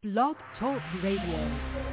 Blog Talk Radio.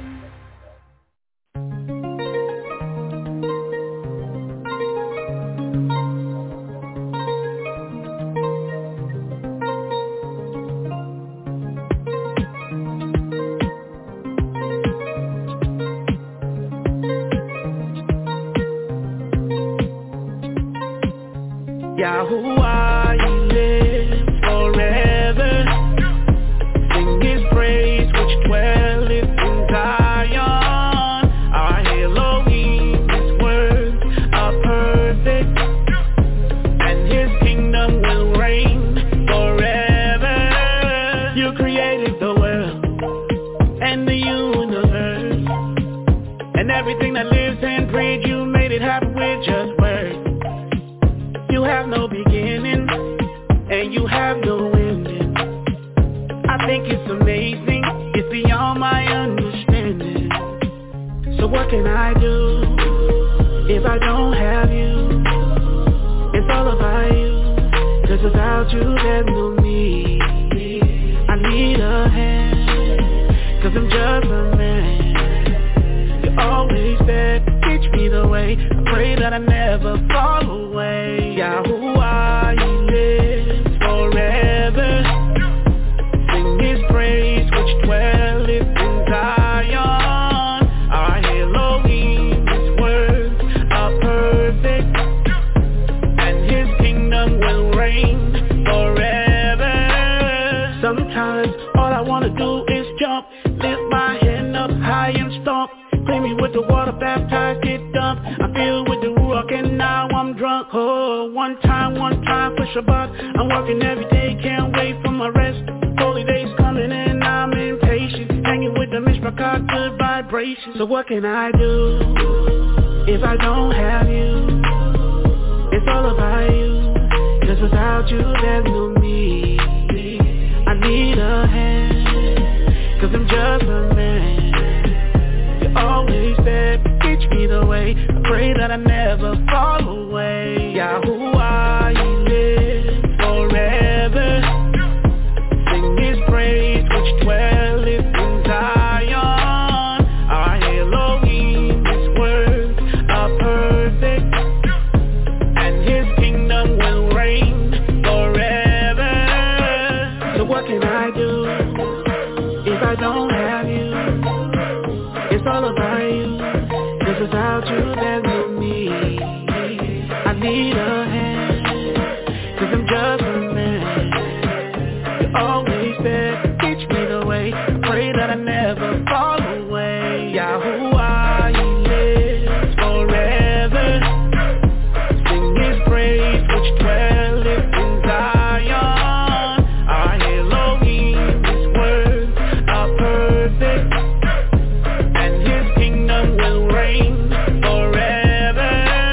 Yahuwah, you live forever. Sing his praise which dwelleth in Zion. Our Elohim, his words are perfect, and his kingdom will reign forever. You created the world and the universe, and everything that lives and breathes. You made it happen with just words. You have no beginning, and you have no ending. I think it's amazing, it's beyond my understanding. So what can I do if I don't have you? It's all about you, 'cause without you there's no me. I need a hand, 'cause I'm just a man. You're always there, teach me the way. I pray that I never fall away. Yahuwah, you live forever. Sing his praise which dwelleth in Zion. Our Elohim, his words are perfect, and his kingdom will reign forever. Sometimes all I wanna do is jump, lift my hand up high and stomp. Clean me with the water, baptized, get dumped. I feel with the Ruach and now I'm drunk. Oh, one time for Shabbat. I'm working every day, can't wait for my rest. Holy days coming and I'm impatient. Hanging with the Mishpachah, good vibrations. So what can I do if I don't have you? It's all about you, 'cause without you there's no me. I need a hand, 'cause I'm just a man. Always there, teach me the way. I pray that I never fall away. Yahuwah, you live forever. Sing his praise which dwelleth in Zion. Our Elohim, his words are perfect, and his kingdom will reign forever. So what can I do if I don't have you? It's all about you, 'cause without you there's no me. I need a hand, 'cause I'm just a man. You're always there, teach me the way. I pray that I never fall away. Yahuwah, you live forever. Sing his praise which dwelleth in Zion. Our Elohim, his words are perfect, will reign forever.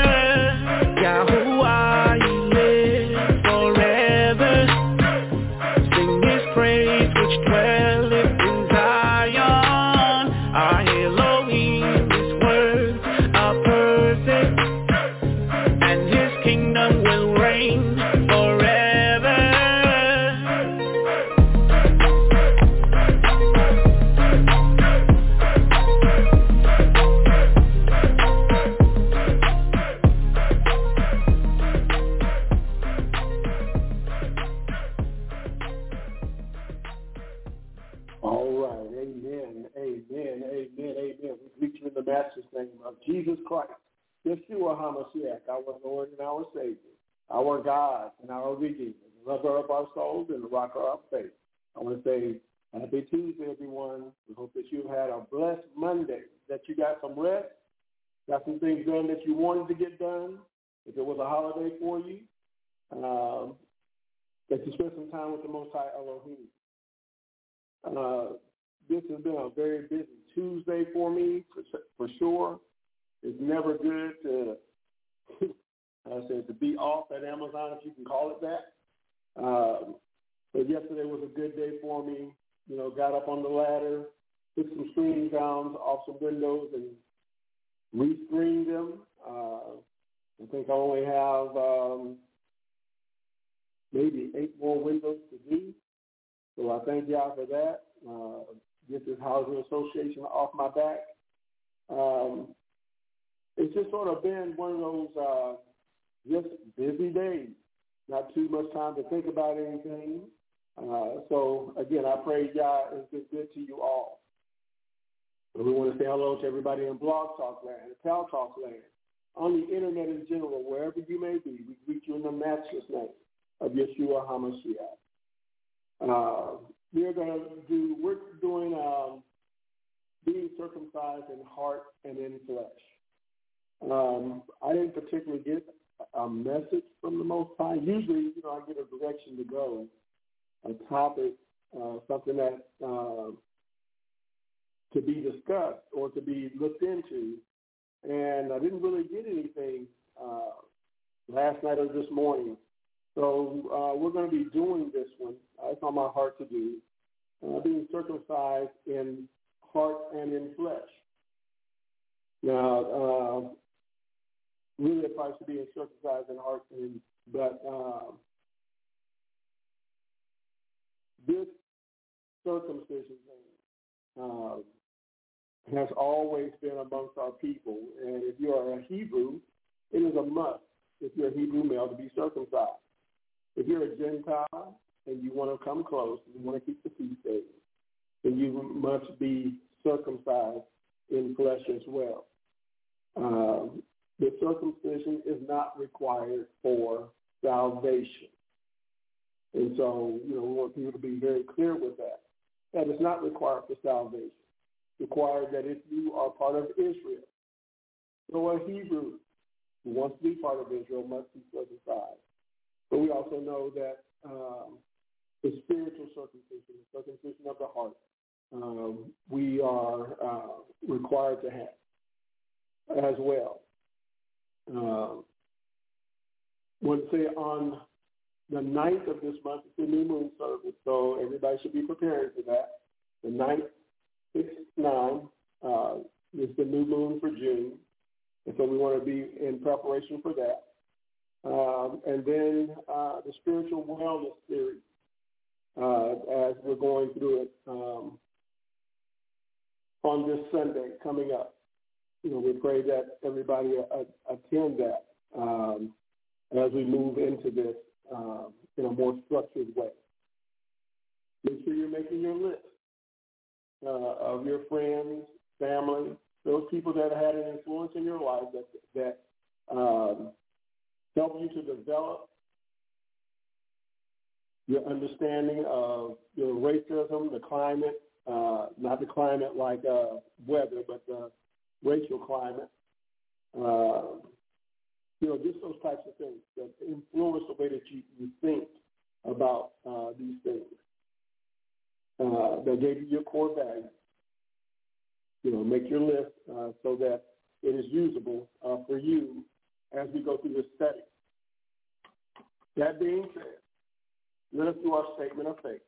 Yahuwah, you live forever. Sing his praise which dwelleth in Zion. Our Elohim, his words are perfect, and his kingdom will reign forever. Amen. We greet you in the Master's name of Jesus Christ, Yeshua HaMashiach, our Lord and our Savior, our God and our Redeemer, the lover of our souls and the rock of our faith. I want to say happy Tuesday, everyone. We hope that you've had a blessed Monday, that you got some rest, got some things done that you wanted to get done, if it was a holiday for you, that you spent some time with the Most High Elohim. This has been a very busy Tuesday for me, for sure. It's never good to be off at Amazon, if you can call it that. But yesterday was a good day for me. You know, got up on the ladder, took some screen gowns off some windows and re-screened them. I think I only have maybe 8 more windows to do. So I thank y'all for that. get this housing association off my back. It's just sort of been one of those just busy days. Not too much time to think about anything. So, again, I pray God has been good to you all. And we want to say hello to everybody in Blog Talk Land, Pal Talk Land, on the Internet in general, wherever you may be. We greet you in the matchless name of Yeshua HaMashiach. We're doing being circumcised in heart and in flesh. I didn't particularly get a message from the Most High. Usually, I get a direction to go, a topic, something that to be discussed or to be looked into, and I didn't really get anything last night or this morning. So we're going to be doing this one. It's on my heart to do, being circumcised in heart and in flesh. Now, really applies to being circumcised in heart and but this circumcision thing has always been amongst our people. And if you are a Hebrew, it is a must, if you're a Hebrew male, to be circumcised. If you're a Gentile and you want to come close, and you want to keep the feast days, then you must be circumcised in flesh as well. The circumcision is not required for salvation. And so, we want people to be very clear with that. That is not required for salvation. It's required that if you are part of Israel, so a Hebrew who wants to be part of Israel must be circumcised. But we also know that the spiritual circumcision, the circumcision of the heart, we are required to have as well. Want to say on the 9th of this month is the new moon service, so everybody should be preparing for that. The 9th, 6/9 is the new moon for June, and so we want to be in preparation for that. And then the spiritual wellness series, as we're going through it on this Sunday coming up. We pray that everybody attend that as we move into this in a more structured way. Make sure you're making your list of your friends, family, those people that had an influence in your life that help you to develop your understanding of your racism, the climate, not the climate like weather, but the racial climate, just those types of things that influence the way that you think about these things. That gave you your core values. Make your list so that it is usable for you as we go through this study. That being said, let us do our statement of faith.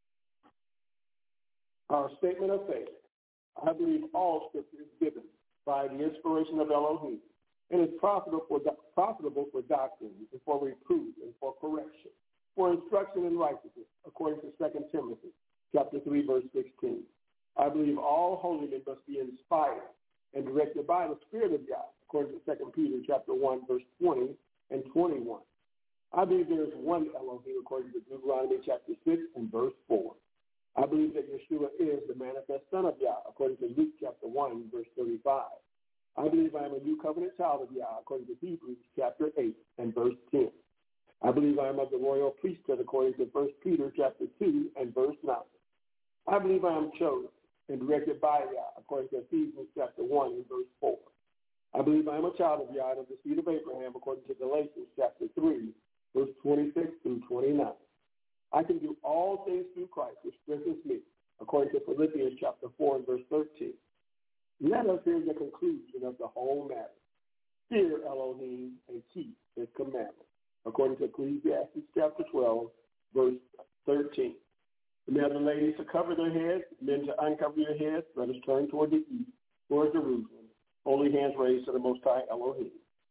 Our statement of faith. I believe all scripture is given by the inspiration of Elohim and is profitable for doctrine and for reproof and for correction, for instruction in righteousness, according to 2 Timothy chapter 3, verse 16. I believe all holy men must be inspired and directed by the Spirit of God, according to 2 Peter chapter 1, verse 20 and 21. I believe there is one Elohim, according to Deuteronomy chapter 6 and verse 4. I believe that Yeshua is the manifest Son of Yah, according to Luke chapter 1, verse 35. I believe I am a new covenant child of Yah, according to Hebrews chapter 8 and verse 10. I believe I am of the royal priesthood, according to 1 Peter chapter 2 and verse 9. I believe I am chosen and directed by Yah, according to Ephesians chapter 1 and verse 4. I believe I am a child of Yah, of the seed of Abraham, according to Galatians chapter 3, verse 26 through 29. I can do all things through Christ, which strengthens me, according to Philippians chapter 4 and verse 13. Let us hear the conclusion of the whole matter. Fear Elohim and keep his commandments, according to Ecclesiastes chapter 12, verse 13. Now the ladies to cover their heads, men to uncover your heads. Let us turn toward the east, toward Jerusalem. Holy hands raised to the Most High Elohim.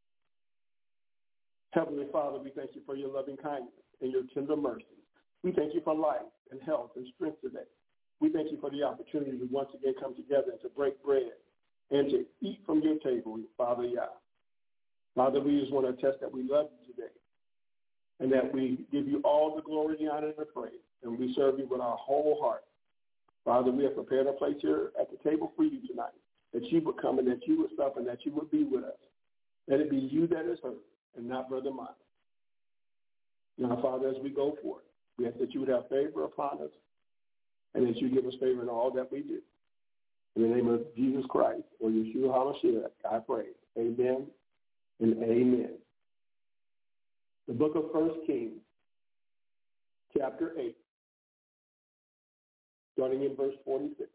Heavenly Father, we thank you for your loving kindness and your tender mercy. We thank you for life and health and strength today. We thank you for the the opportunity to once again come together and to break bread and to eat from your table, Father Yah. Father, we just want to attest that we love you today and that we give you all the glory, the honor, and the praise, and we serve you with our whole heart. Father, we have prepared a place here at the table for you tonight, that you would come and that you would stop and that you would be with us. Let it be you that is hurt and not Brother Miles. Now, Father, as we go forth, we ask that you would have favor upon us and that you give us favor in all that we do. In the name of Jesus Christ, or Yeshua HaMashiach, I pray. Amen and amen. The book of 1 Kings, chapter 8, starting in verse 46.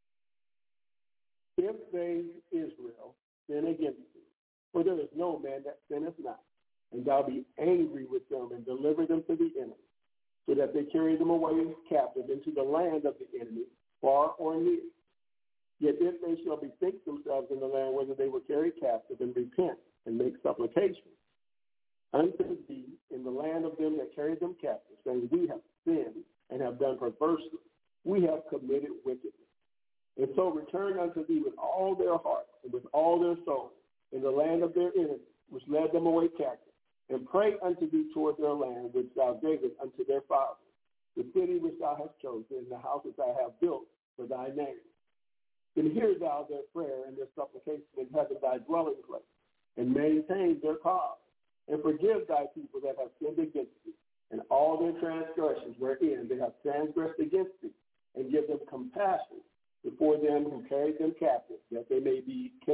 If they, Israel, sin against thee, for there is no man that sinneth not, and thou be angry with them and deliver them to the enemy, so that they carry them away captive into the land of the enemy, far or near. Yet if they shall bethink themselves in the land whither they were carried captive, and repent and make supplication unto thee in the land of them that carried them captive, saying, we have sinned and have done perversely, we have committed wickedness. And so return unto thee with all their heart and with all their soul in the land of their enemies, which led them away captive, and pray unto thee toward their land, which thou gavest unto their fathers, the city which thou hast chosen, and the house which I have built for thy name. Then hear thou their prayer and their supplication in heaven thy dwelling place, and maintain their cause, and forgive thy people that have sinned against thee, and all their transgressions wherein they have transgressed against thee, and give them compassion before them who carried them captive, that they may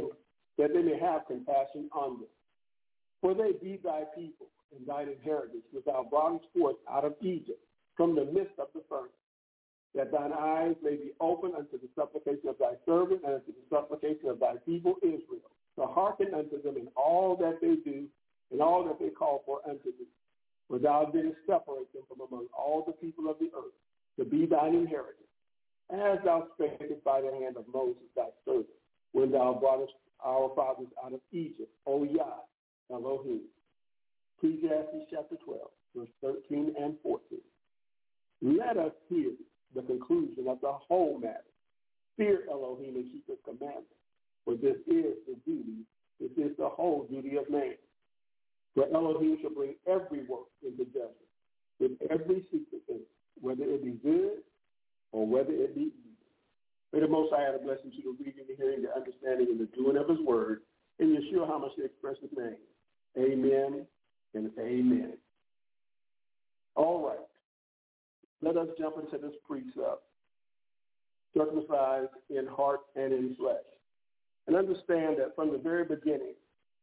have compassion on them. For they be thy people and thine inheritance, which thou broughtest forth out of Egypt, from the midst of the furnace, that thine eyes may be open unto the supplication of thy servant and unto the supplication of thy people Israel, to hearken unto them in all that they do and all that they call for unto thee. For thou didst separate them from among all the people of the earth, to be thine inheritance, as thou spakest by the hand of Moses thy servant, when thou broughtest our fathers out of Egypt, O Yah, Elohim. Ecclesiastes chapter 12, verse 13 and 14. Let us hear the conclusion of the whole matter. Fear Elohim and keep his commandments, for this is the whole duty of man. For Elohim shall bring every work into judgment, with every secret thing, whether it be good or whether it be evil. May the Most High add a blessing to the reading, the hearing, the understanding, and the doing of his word. In Yeshua HaMashiach express his name. Amen and amen. All right. Let us jump into this precept. Circumcised in heart and in flesh. And understand that from the very beginning,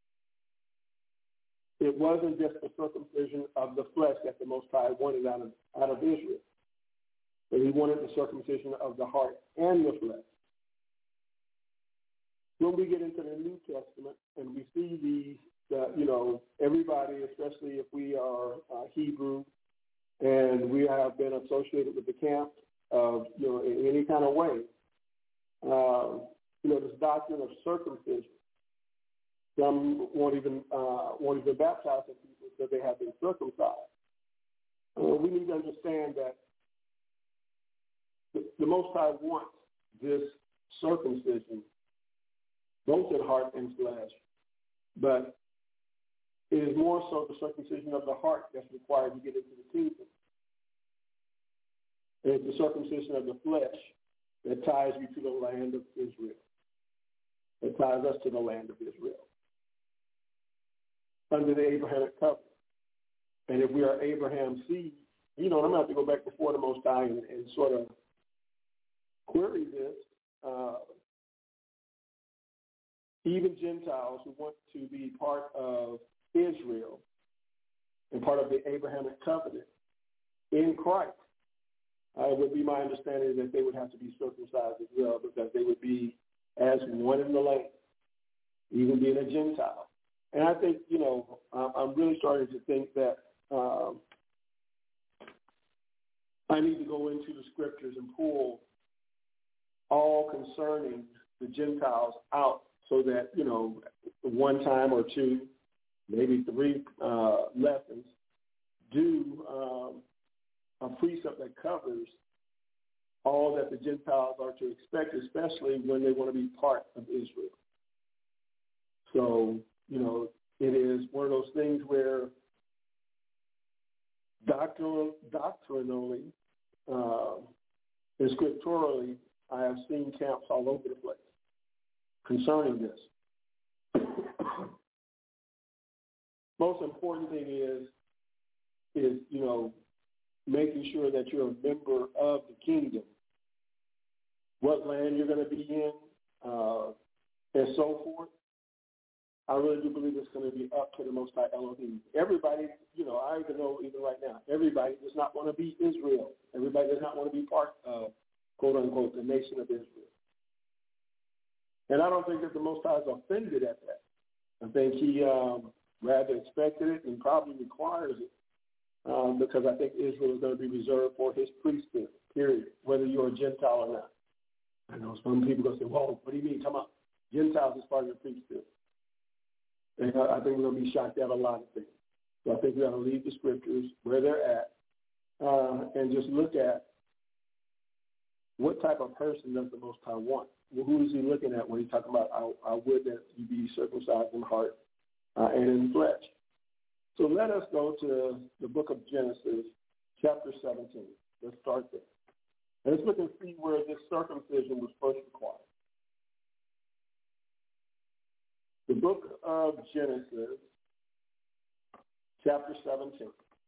it wasn't just the circumcision of the flesh that the Most High wanted out of Israel, but he wanted the circumcision of the heart and the flesh. When we get into the New Testament and we see these, everybody, especially if we are Hebrew and we have been associated with the camp of, in any kind of way, this doctrine of circumcision. Some won't even baptize some people because they have been circumcised. We need to understand that the Most High wants this circumcision, both in heart and flesh, but it is more so the circumcision of the heart that's required to get into the kingdom. And it's the circumcision of the flesh that ties you to the land of Israel, that ties us to the land of Israel, under the Abrahamic covenant. And if we are Abraham's seed, I'm going to have to go back before the Most High and sort of query this. Even Gentiles who want to be part of Israel and part of the Abrahamic covenant in Christ, it would be my understanding that they would have to be circumcised as well, because they would be as one in the land, even being a Gentile. And I think, I'm really starting to think that I need to go into the scriptures and pull all concerning the Gentiles out so that, one time or two, maybe three lessons, do a precept that covers all that the Gentiles are to expect, especially when they want to be part of Israel. So, it is one of those things where doctrinally and scripturally, I have seen camps all over the place concerning this. Most important thing is making sure that you're a member of the kingdom, what land you're going to be in, and so forth. I really do believe it's going to be up to the Most High Elohim. Everybody, I even know even right now, everybody does not want to be Israel. Everybody does not want to be part of, quote unquote, the nation of Israel. And I don't think that the Most High is offended at that. I think he rather expected it and probably requires it because I think Israel is going to be reserved for his priesthood, period, whether you're a Gentile or not. I know some people going to say, well, what do you mean? Come on. Gentiles is part of your priesthood. And I think we're going to be shocked at a lot of things. So I think we got to leave the scriptures where they're at and just look at what type of person does the Most High want. Well, who is he looking at when he's talking about, I would that you be circumcised in heart and in flesh. So let us go to the book of Genesis, chapter 17. Let's start there. And let's look and see where this circumcision was first required. The book of Genesis, chapter 17.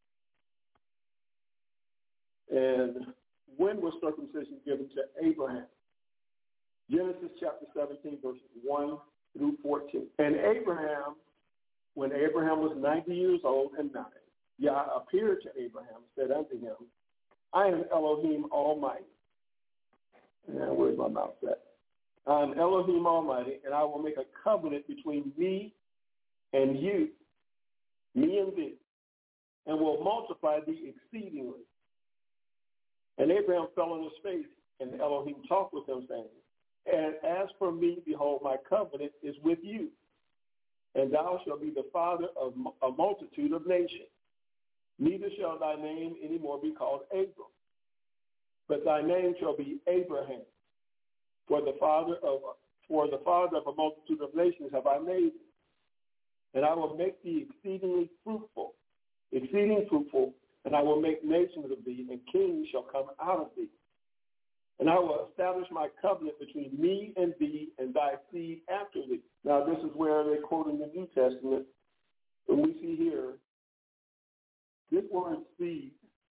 And when was circumcision given to Abraham? Genesis chapter 17, verses 1 through 14. And Abraham, when Abraham was 90 years old and 9, Yah appeared to Abraham and said unto him, I am Elohim Almighty. And where's my mouth at? I am Elohim Almighty, and I will make a covenant between me and you, me and thee, and will multiply thee exceedingly. And Abraham fell on his face, and Elohim talked with him, saying, and as for me, behold, my covenant is with you, and thou shalt be the father of a multitude of nations. Neither shall thy name any more be called Abram, but thy name shall be Abraham. For the father of a multitude of nations have I made thee. And I will make thee exceeding fruitful, and I will make nations of thee, and kings shall come out of thee. And I will establish my covenant between me and thee and thy seed after thee. Now this is where they quote in the New Testament, and we see here, this word seed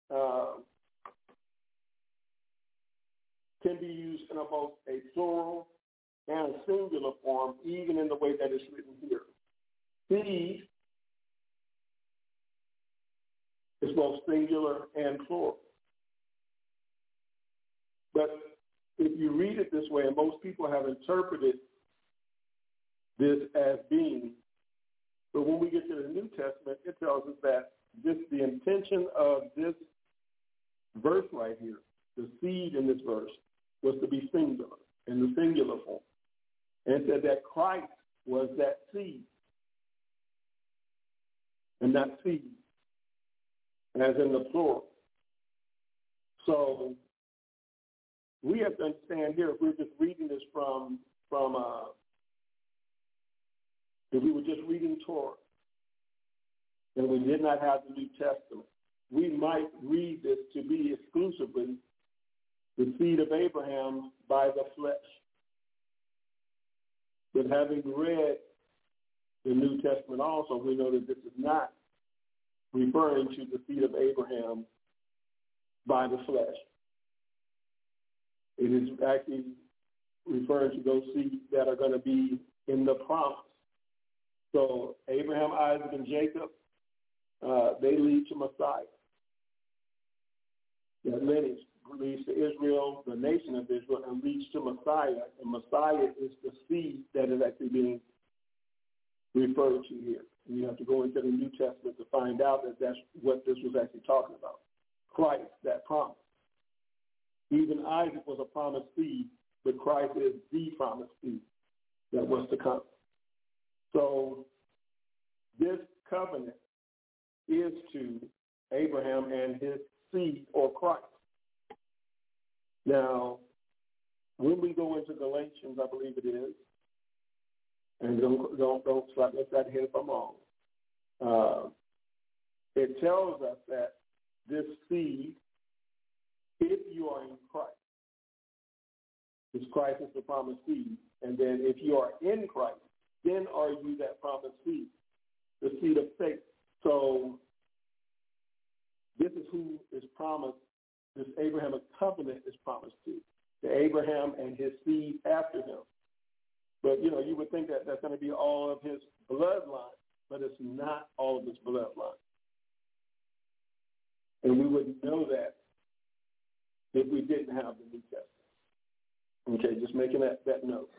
can be used in both a plural and a singular form, even in the way that it's written here. Seed is both singular and plural. But if you read it this way, and most people have interpreted this as being, but when we get to the New Testament, it tells us that the intention of this verse right here, the seed in this verse, was to be singular, in the singular form. And it said that Christ was that seed, and not seed, as in the plural. So we have to understand here, if we're just reading this if we were just reading Torah, and we did not have the New Testament, we might read this to be exclusively the seed of Abraham by the flesh. But having read the New Testament also, we know that this is not referring to the seed of Abraham by the flesh. It is actually referring to those seeds that are going to be in the promise. So Abraham, Isaac, and Jacob, they lead to Messiah. That lineage leads to Israel, the nation of Israel, and leads to Messiah. And Messiah is the seed that is actually being referred to here. And you have to go into the New Testament to find out that that's what this was actually talking about. Christ, that promise. Even Isaac was a promised seed, but Christ is the promised seed that was to come. So this covenant is to Abraham and his seed, or Christ. Now, when we go into Galatians, I believe it is, and don't slap me upside the head if I'm wrong. It tells us that this seed, if you are in Christ, because Christ is the promised seed, and then if you are in Christ, then are you that promised seed, the seed of faith. So this is who is promised, this Abrahamic covenant is promised to Abraham and his seed after him. But, you would think that that's going to be all of his bloodline, but it's not all of his bloodline. And we wouldn't know that if we didn't have the New Testament. Okay, just making that note.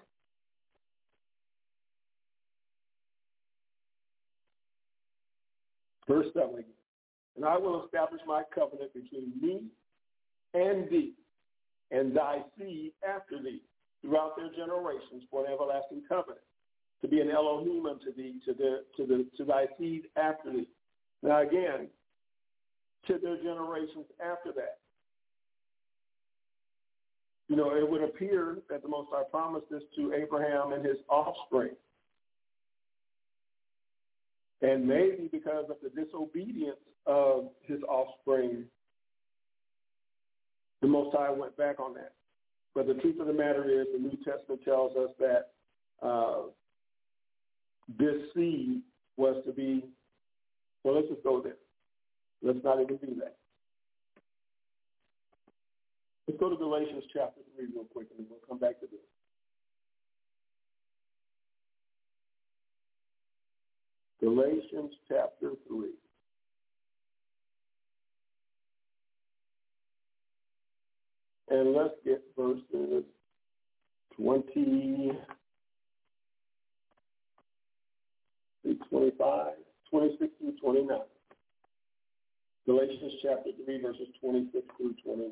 Verse 7 again. And I will establish my covenant between me and thee, and thy seed after thee, throughout their generations, for an everlasting covenant, to be an Elohim unto thee, to thy seed after thee. Now again, to their generations after that. It would appear that the Most High promised this to Abraham and his offspring. And maybe because of the disobedience of his offspring, the Most High went back on that. But the truth of the matter is, the New Testament tells us that this seed was to be, well, let's just go there. Let's not even do that. Let's go to Galatians chapter 3 real quick, and we'll come back to this. Galatians chapter 3. And let's get verses 20, 25, 26 through 29. Galatians chapter 3, verses 26 through 29.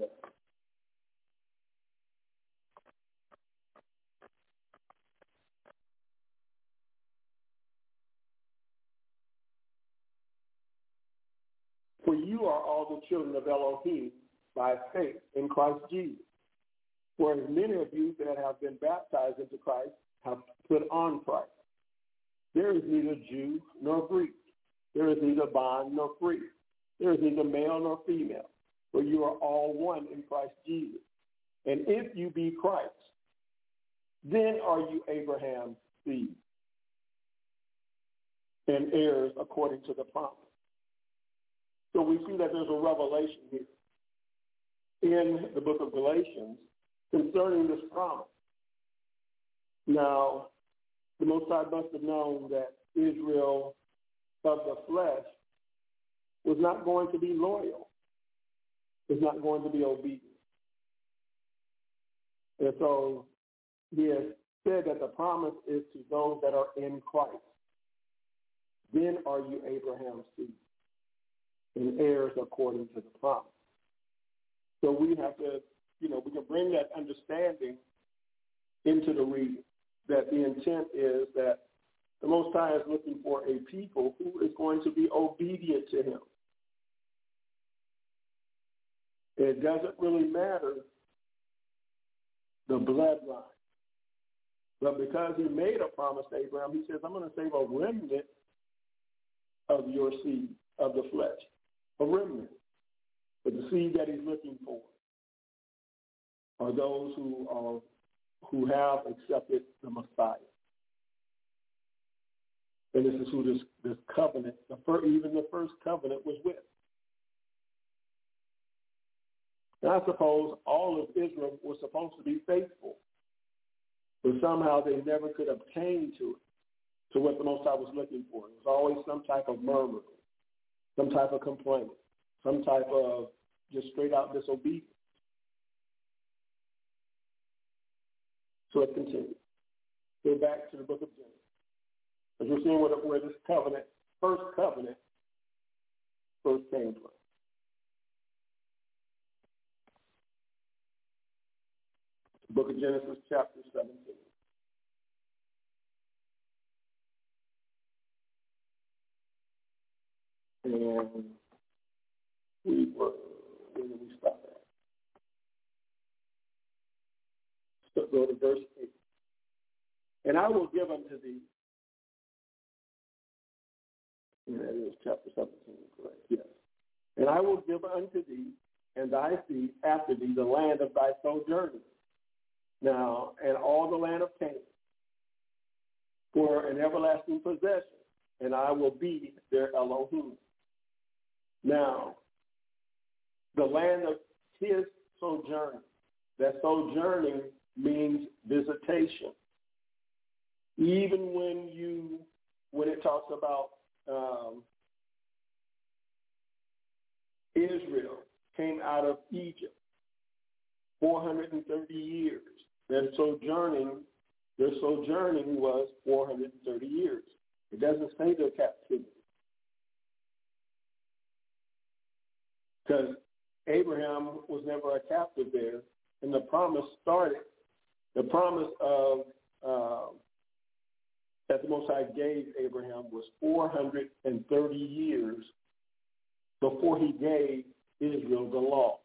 For you are all the children of Elohim by faith in Christ Jesus. For as many of you that have been baptized into Christ have put on Christ. There is neither Jew nor Greek. There is neither bond nor free. There is neither male nor female. For you are all one in Christ Jesus. And if you be Christ, then are you Abraham's seed and heirs according to the promise. So we see that there's a revelation here in the book of Galatians concerning this promise. Now, the Most High must have known that Israel of the flesh was not going to be loyal, was not going to be obedient. And so he has said that the promise is to those that are in Christ. Then are you Abraham's seed and heirs according to the promise. So we have to, we can bring that understanding into the reading, that the intent is that the Most High is looking for a people who is going to be obedient to him. It doesn't really matter the bloodline. But because he made a promise to Abraham, he says, I'm going to save a remnant of your seed, of the flesh, a remnant. But the seed that he's looking for are those who have accepted the Messiah. And this is who this covenant, even the first covenant, was with. And I suppose all of Israel was supposed to be faithful, but somehow they never could obtain to what the Most High was looking for. It was always some type of murmur, some type of complaint, some type of just straight out disobedience. So it continues. Go back to the book of Genesis. As we're seeing where this covenant, first covenant, first came from. The book of Genesis, chapter 17. And where did we stop at? go to verse 8. And I will give unto thee, and that is chapter 17, correct? Yes. And I will give unto thee and thy seed after thee the land of thy sojourning. Now, and all the land of Canaan for an everlasting possession, and I will be their Elohim. Now, the land of his sojourning. That sojourning means visitation. Even when it talks about Israel came out of Egypt, 430 years. Their sojourning was 430 years. It doesn't say their captivity. Because Abraham was never a captive there, and the promise of that the Most High gave Abraham was 430 years before he gave Israel the law.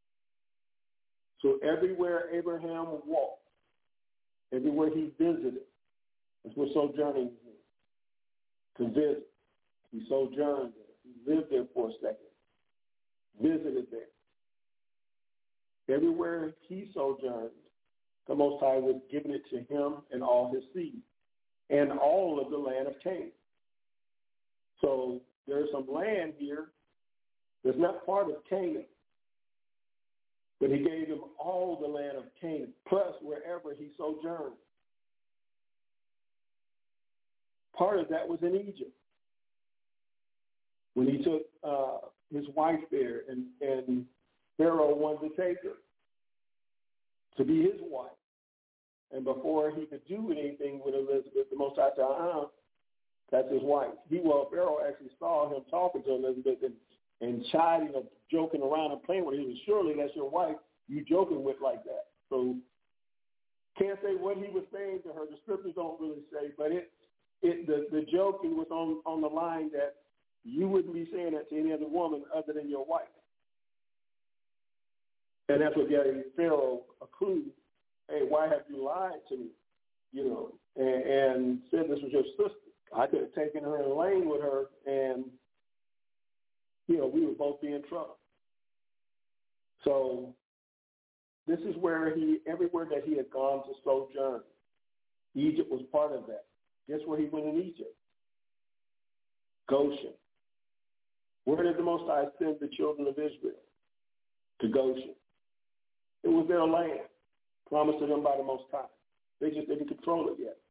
So everywhere Abraham walked, everywhere he visited, that's what sojourning means. To visit. He sojourned there. He lived there for a second. Visited there. Everywhere he sojourned, the Most High was giving it to him and all his seed, and all of the land of Canaan. So there's some land here that's not part of Canaan, but he gave him all the land of Canaan, plus wherever he sojourned. Part of that was in Egypt, when he took his wife there, and Pharaoh wanted to take her to be his wife. And before he could do anything with Elizabeth, the Most High said, that's his wife. Pharaoh actually saw him talking to Elizabeth and chiding or joking around and playing with her. He was, surely that's your wife you joking with like that. So can't say what he was saying to her. The scriptures don't really say, but the joking was on the line that you wouldn't be saying that to any other woman other than your wife. And that's what gave Pharaoh a clue. Hey, why have you lied to me? And said this was your sister. I could have taken her and lain with her, and, we would both be in trouble. So this is where everywhere that he had gone to sojourn, Egypt was part of that. Guess where he went in Egypt? Goshen. Where did the Most High send the children of Israel? To Goshen. It was their land, promised to them by the Most High. They just didn't control it yet.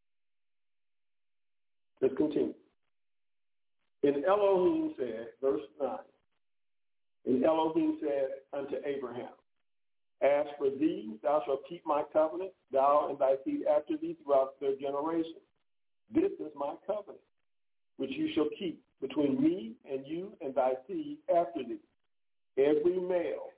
Let's continue. And Elohim said, verse 9, and Elohim said unto Abraham, as for thee, thou shalt keep my covenant, thou and thy seed after thee throughout their generations. This is my covenant, which you shall keep between me and you and thy seed after thee. Every male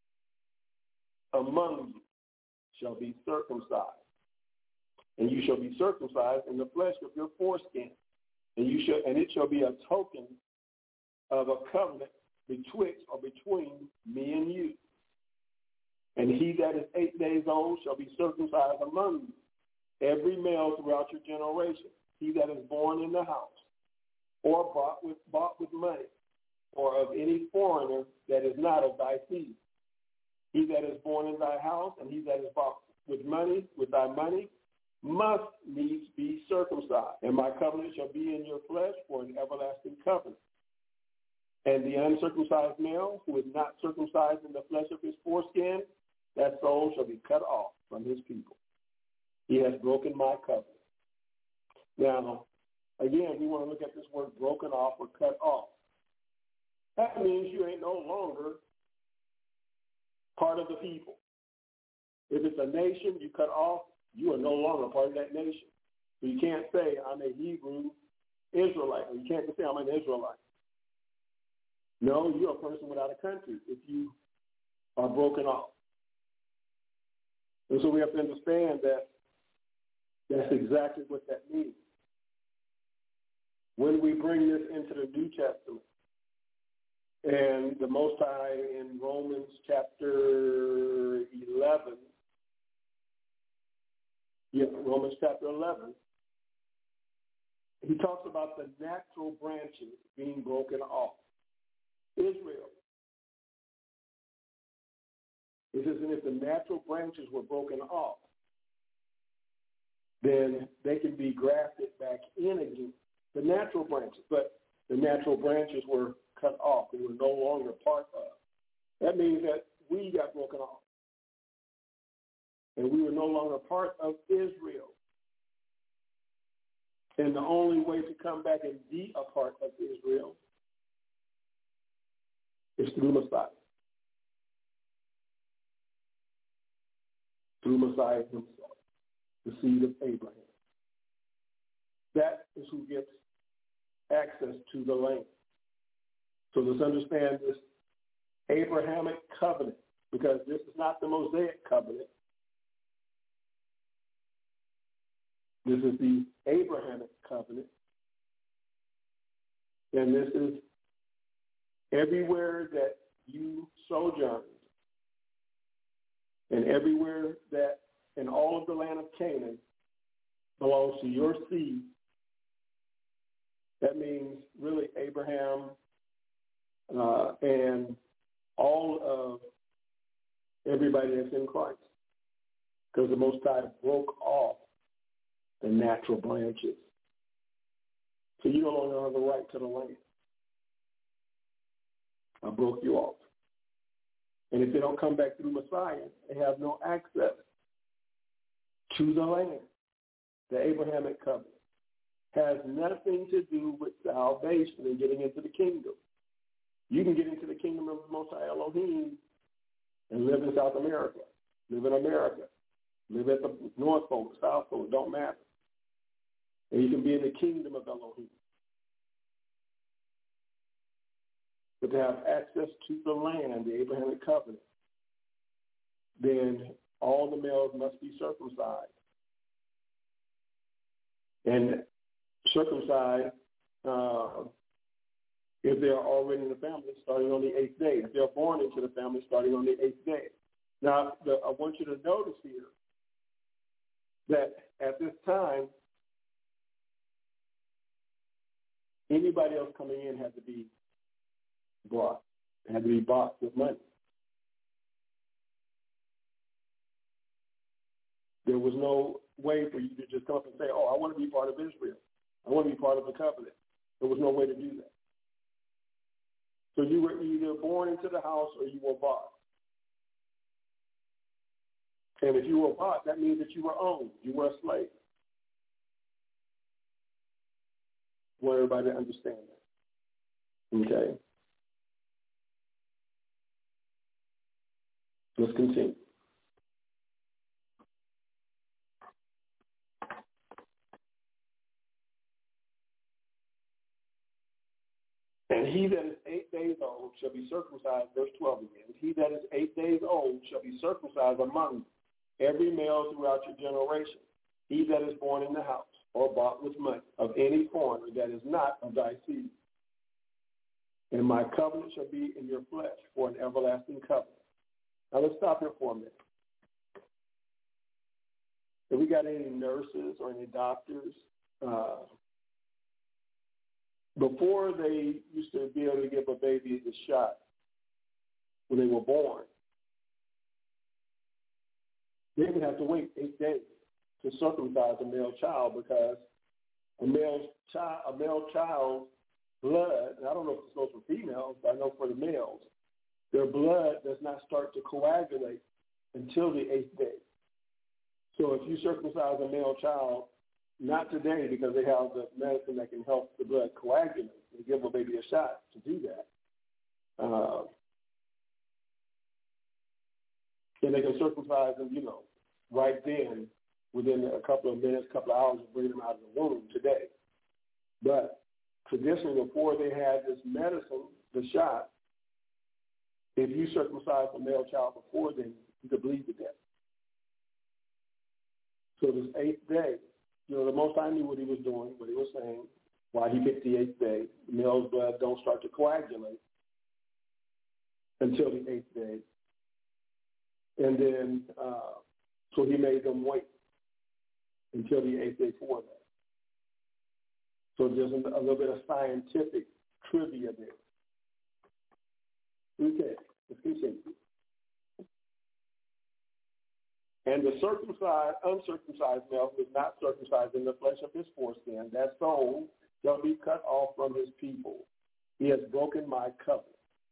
among you shall be circumcised, and you shall be circumcised in the flesh of your foreskin, and it shall be a token of a covenant betwixt or between me and you. And he that is 8 days old shall be circumcised among you, every male throughout your generation, he that is born in the house, or bought with money, or of any foreigner that is not of thy seed. He that is born in thy house, and he that is bought with money, with thy money, must needs be circumcised. And my covenant shall be in your flesh for an everlasting covenant. And the uncircumcised male, who is not circumcised in the flesh of his foreskin, that soul shall be cut off from his people. He has broken my covenant. Now, again, we want to look at this word broken off or cut off. That means you ain't no longer part of the people. If it's a nation you cut off, you are no longer part of that nation. So you can't say, I'm a Hebrew Israelite. Or you can't say, I'm an Israelite. No, you're a person without a country if you are broken off. And so we have to understand that that's exactly what that means. When we bring this into the New Testament, and the Most High in Romans chapter 11 Romans chapter 11, he talks about the natural branches being broken off. Israel. It says, and if the natural branches were broken off, then they can be grafted back in again. The natural branches, but the natural branches were cut off. They were no longer part of. That means that we got broken off. And we were no longer part of Israel. And the only way to come back and be a part of Israel is through Messiah. Through Messiah himself, the seed of Abraham. That is who gets access to the land. So let's understand this Abrahamic covenant, because this is not the Mosaic covenant. This is the Abrahamic covenant. And this is everywhere that you sojourned and everywhere that in all of the land of Canaan belongs to your seed. That means really Abraham and all of everybody that's in Christ, because the Most High broke off the natural branches. So you no longer have the right to the land. I broke you off. And if they don't come back through Messiah, they have no access to the land. The Abrahamic covenant has nothing to do with salvation and getting into the kingdom. You can get into the kingdom of the Most High Elohim and live in South America, live in America, live at the North Pole, South Pole, it don't matter. And you can be in the kingdom of Elohim. But to have access to the land, the Abrahamic covenant, then all the males must be circumcised. And circumcised if they are already in the family starting on the 8th day. If they are born into the family starting on the 8th day. Now, I want you to notice here that at this time, anybody else coming in had to be bought. It had to be bought with money. There was no way for you to just come up and say, oh, I want to be part of Israel. I want to be part of the covenant. There was no way to do that. So you were either born into the house or you were bought. And if you were bought, that means that you were owned. You were a slave. I want everybody to understand that. Okay? Let's continue. And he that is 8 days old shall be circumcised, verse 12 again. He that is 8 days old shall be circumcised among every male throughout your generation. He that is born in the house or bought with money of any foreigner that is not of thy seed. And my covenant shall be in your flesh for an everlasting covenant. Now let's stop here for a minute. Have we got any nurses or any doctors? Before they used to be able to give a baby the shot when they were born, they would have to wait 8 days to circumcise a male child, because a male child's blood, and I don't know if this goes for females, but I know for the males, their blood does not start to coagulate until the 8th day. So if you circumcise a male child, not today because they have the medicine that can help the blood coagulate, they give a baby a shot to do that. And they can circumcise them, right then, within a couple of minutes, couple of hours, and bring them out of the womb today. But traditionally, before they had this medicine, the shot, if you circumcise a male child before then, you could bleed to death. So this 8th day, the Most High knew what he was doing, what he was saying, why he picked the 8th day. The male's blood don't start to coagulate until the 8th day. And then, so he made them wait. until the 8th day for that. So there's a little bit of scientific trivia there. Okay, let's continue. And the uncircumcised male who is not circumcised in the flesh of his foreskin, that soul shall be cut off from his people. He has broken my covenant.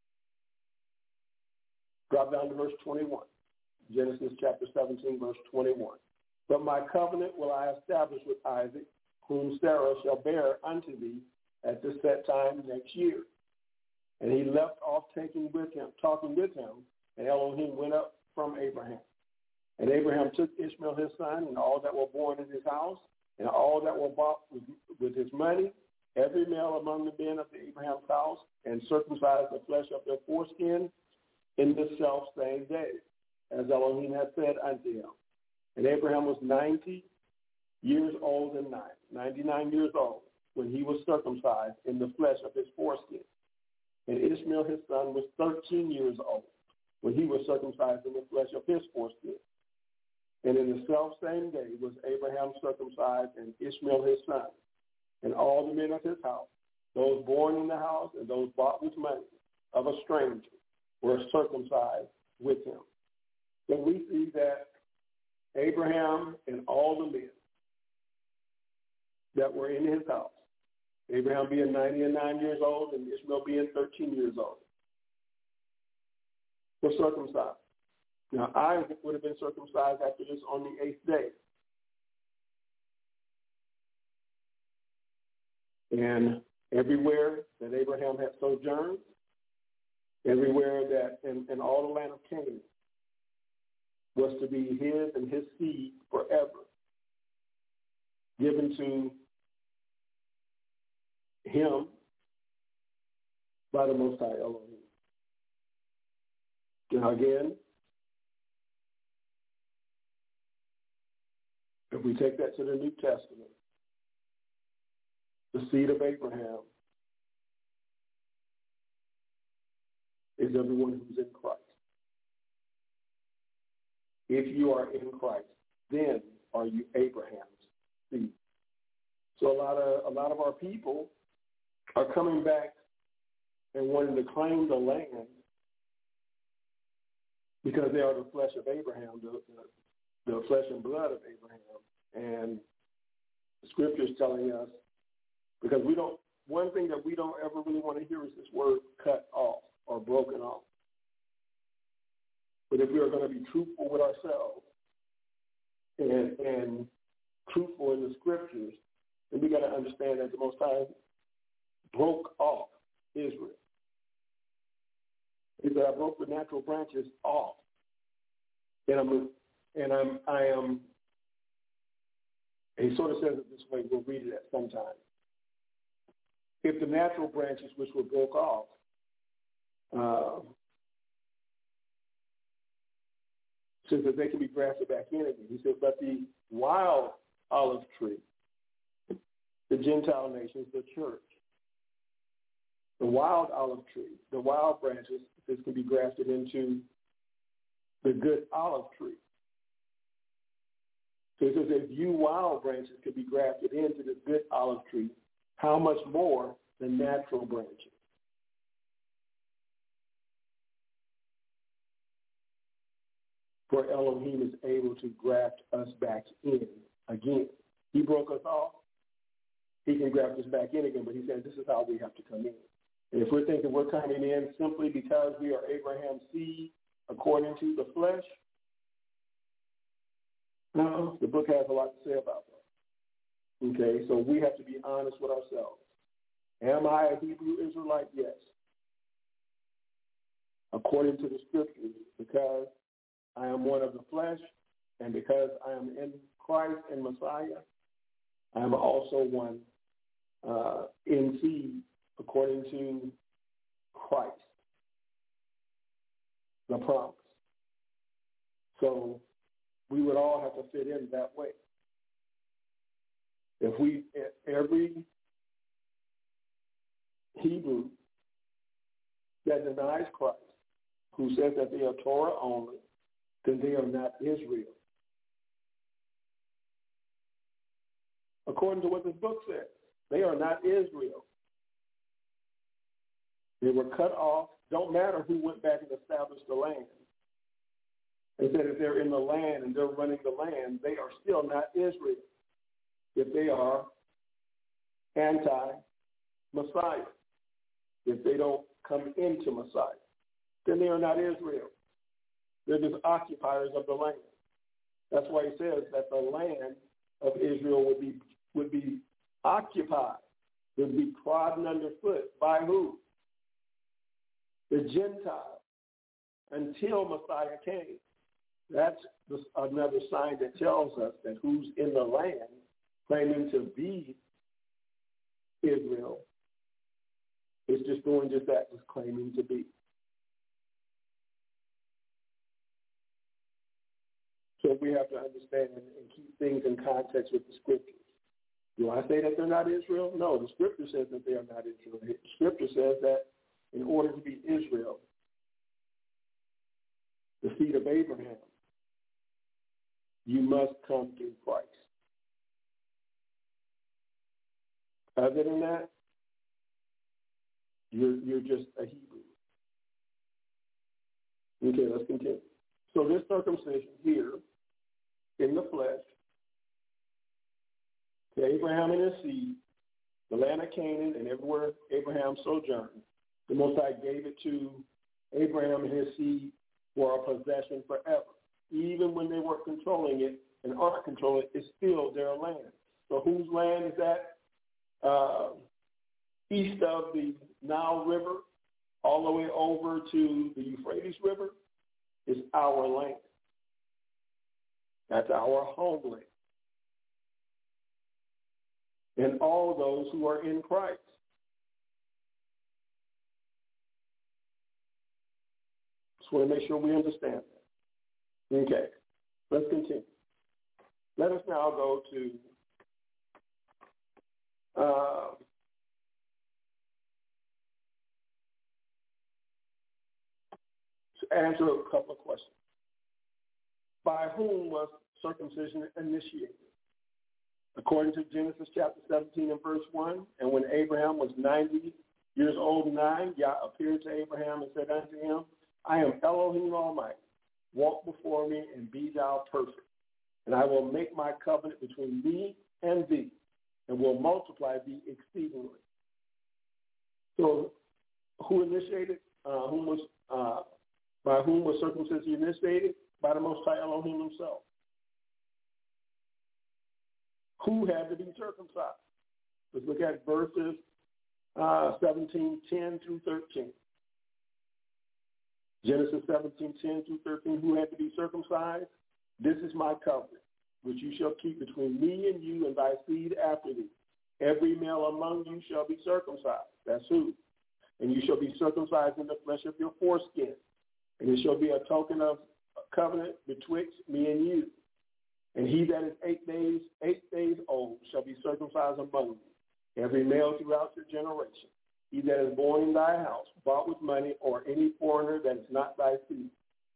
Drop down to verse 21. Genesis chapter 17, verse 21. But my covenant will I establish with Isaac, whom Sarah shall bear unto thee at the set time next year. And he left off talking with him, and Elohim went up from Abraham. And Abraham took Ishmael his son, and all that were born in his house, and all that were bought with his money, every male among the men of Abraham's house, and circumcised the flesh of their foreskin in the self-same day, as Elohim had said unto him. And Abraham was 90 years old and 99 years old, when he was circumcised in the flesh of his foreskin. And Ishmael his son was 13 years old, when he was circumcised in the flesh of his foreskin. And in the self-same day was Abraham circumcised, and Ishmael his son, and all the men of his house, those born in the house and those bought with money of a stranger, were circumcised with him. So we see that Abraham and all the men that were in his house, Abraham being 99 years old and Ishmael being 13 years old, were circumcised. Now, Isaac would have been circumcised after this on the 8th day. And everywhere that Abraham had sojourned, everywhere that in all the land of Canaan was to be his and his seed forever, given to him by the Most High Elohim. Now again, if we take that to the New Testament, the seed of Abraham is everyone who's in Christ. If you are in Christ, then are you Abraham's seed. So a lot of our people are coming back and wanting to claim the land because they are the flesh of Abraham, the flesh and blood of Abraham. And the scripture is telling us, because one thing that we don't ever really want to hear is this word cut off or broken off. But if we are going to be truthful with ourselves and truthful in the scriptures, then we got to understand that the Most High broke off Israel. He said, I broke the natural branches off. And he sort of says it this way, we'll read it at some time. If the natural branches which were broke off, says that they can be grafted back in again. He said, but the wild olive tree, the Gentile nations, the church, the wild olive tree, the wild branches, this can be grafted into the good olive tree. So he says, if you wild branches could be grafted into this good olive tree, how much more the natural branches? For Elohim is able to graft us back in again. He broke us off. He can graft us back in again, but he said this is how we have to come in. And if we're thinking we're coming in simply because we are Abraham's seed according to the flesh, no, the book has a lot to say about that. Okay, so we have to be honest with ourselves. Am I a Hebrew Israelite? Yes. According to the scriptures, because I am one of the flesh, and because I am in Christ and Messiah, I am also one in seed according to Christ, the promise. So we would all have to fit in that way. Every Hebrew that denies Christ, who says that they are Torah only, then they are not Israel. according to what this book says. They are not Israel. They were cut off. Don't matter who went back and established the land. They said if they're in the land and they're running the land, they are still not Israel. If they are anti-Messiah, if they don't come into Messiah, then they are not Israel. They're just occupiers of the land. That's why he says that the land of Israel would be occupied, would be trodden underfoot by who? The Gentiles, until Messiah came. That's another sign that tells us that who's in the land claiming to be Israel is just doing just that, just claiming to be. So we have to understand and keep things in context with the scriptures. Do I say that they're not Israel? No, the scripture says that they are not Israel. The scripture says that in order to be Israel, the seed of Abraham, you must come through Christ. Other than that, you're just a Hebrew. Okay, let's continue. So this circumcision here in the flesh, to Abraham and his seed, the land of Canaan and everywhere Abraham sojourned, the Most High gave it to Abraham and his seed for a possession forever. Even when they weren't controlling it and aren't controlling it, it's still their land. So whose land is that? East of the Nile River, all the way over to the Euphrates River, is our land. That's our homeland. And all those who are in Christ. Just want to make sure we understand that. Okay, let's continue. Let us now go to answer a couple of questions. By whom was circumcision initiated? According to Genesis chapter 17 and verse 1, and when Abraham was 90 years old and 9, Yah appeared to Abraham and said unto him, I am Elohim Almighty. Walk before me and be thou perfect. And I will make my covenant between me and thee, and will multiply thee exceedingly. So who initiated? By whom was circumcision initiated? By the Most High Elohim himself. Who had to be circumcised? Let's look at verses 17, 10 through 13. Genesis 17, 10 through 13. Who had to be circumcised? This is my covenant, which you shall keep between me and you and thy seed after thee. Every male among you shall be circumcised. That's who. And you shall be circumcised in the flesh of your foreskin. And it shall be a token of covenant betwixt me and you. And he that is 8 days old shall be circumcised among you, every male throughout your generation. He that is born in thy house, bought with money, or any foreigner that is not thy seed.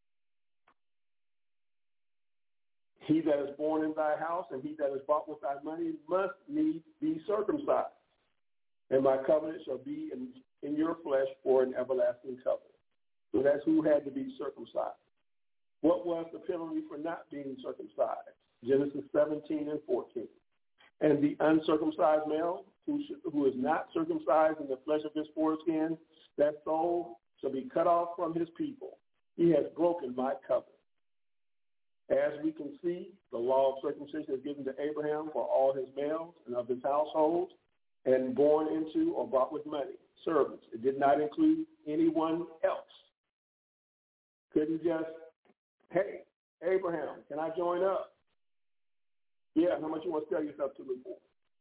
He that is born in thy house and he that is bought with thy money must needs be circumcised. And my covenant shall be in your flesh for an everlasting covenant. So that's who had to be circumcised. What was the penalty for not being circumcised? Genesis 17 and 14. And the uncircumcised male who is not circumcised in the flesh of his foreskin, that soul shall be cut off from his people. He has broken my covenant. As we can see, the law of circumcision is given to Abraham for all his males and of his household, and born into or bought with money, servants. It did not include anyone else. Couldn't just, hey, Abraham, can I join up? Yeah, how much you want to sell yourself to me for?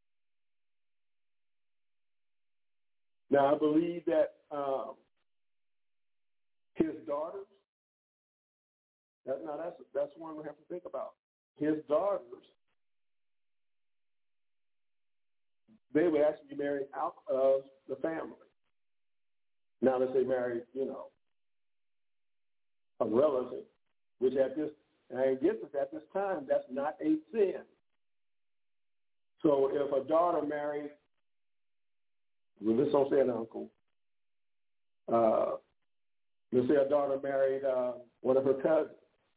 Now, I believe that his daughters, that's one we have to think about. His daughters, they would actually be married out of the family. Now, let's say married, a relative, which at this, and I guess at this time, that's not a sin. So if a daughter married, well, let's don't say an uncle. Let's say a daughter married one of her cousins.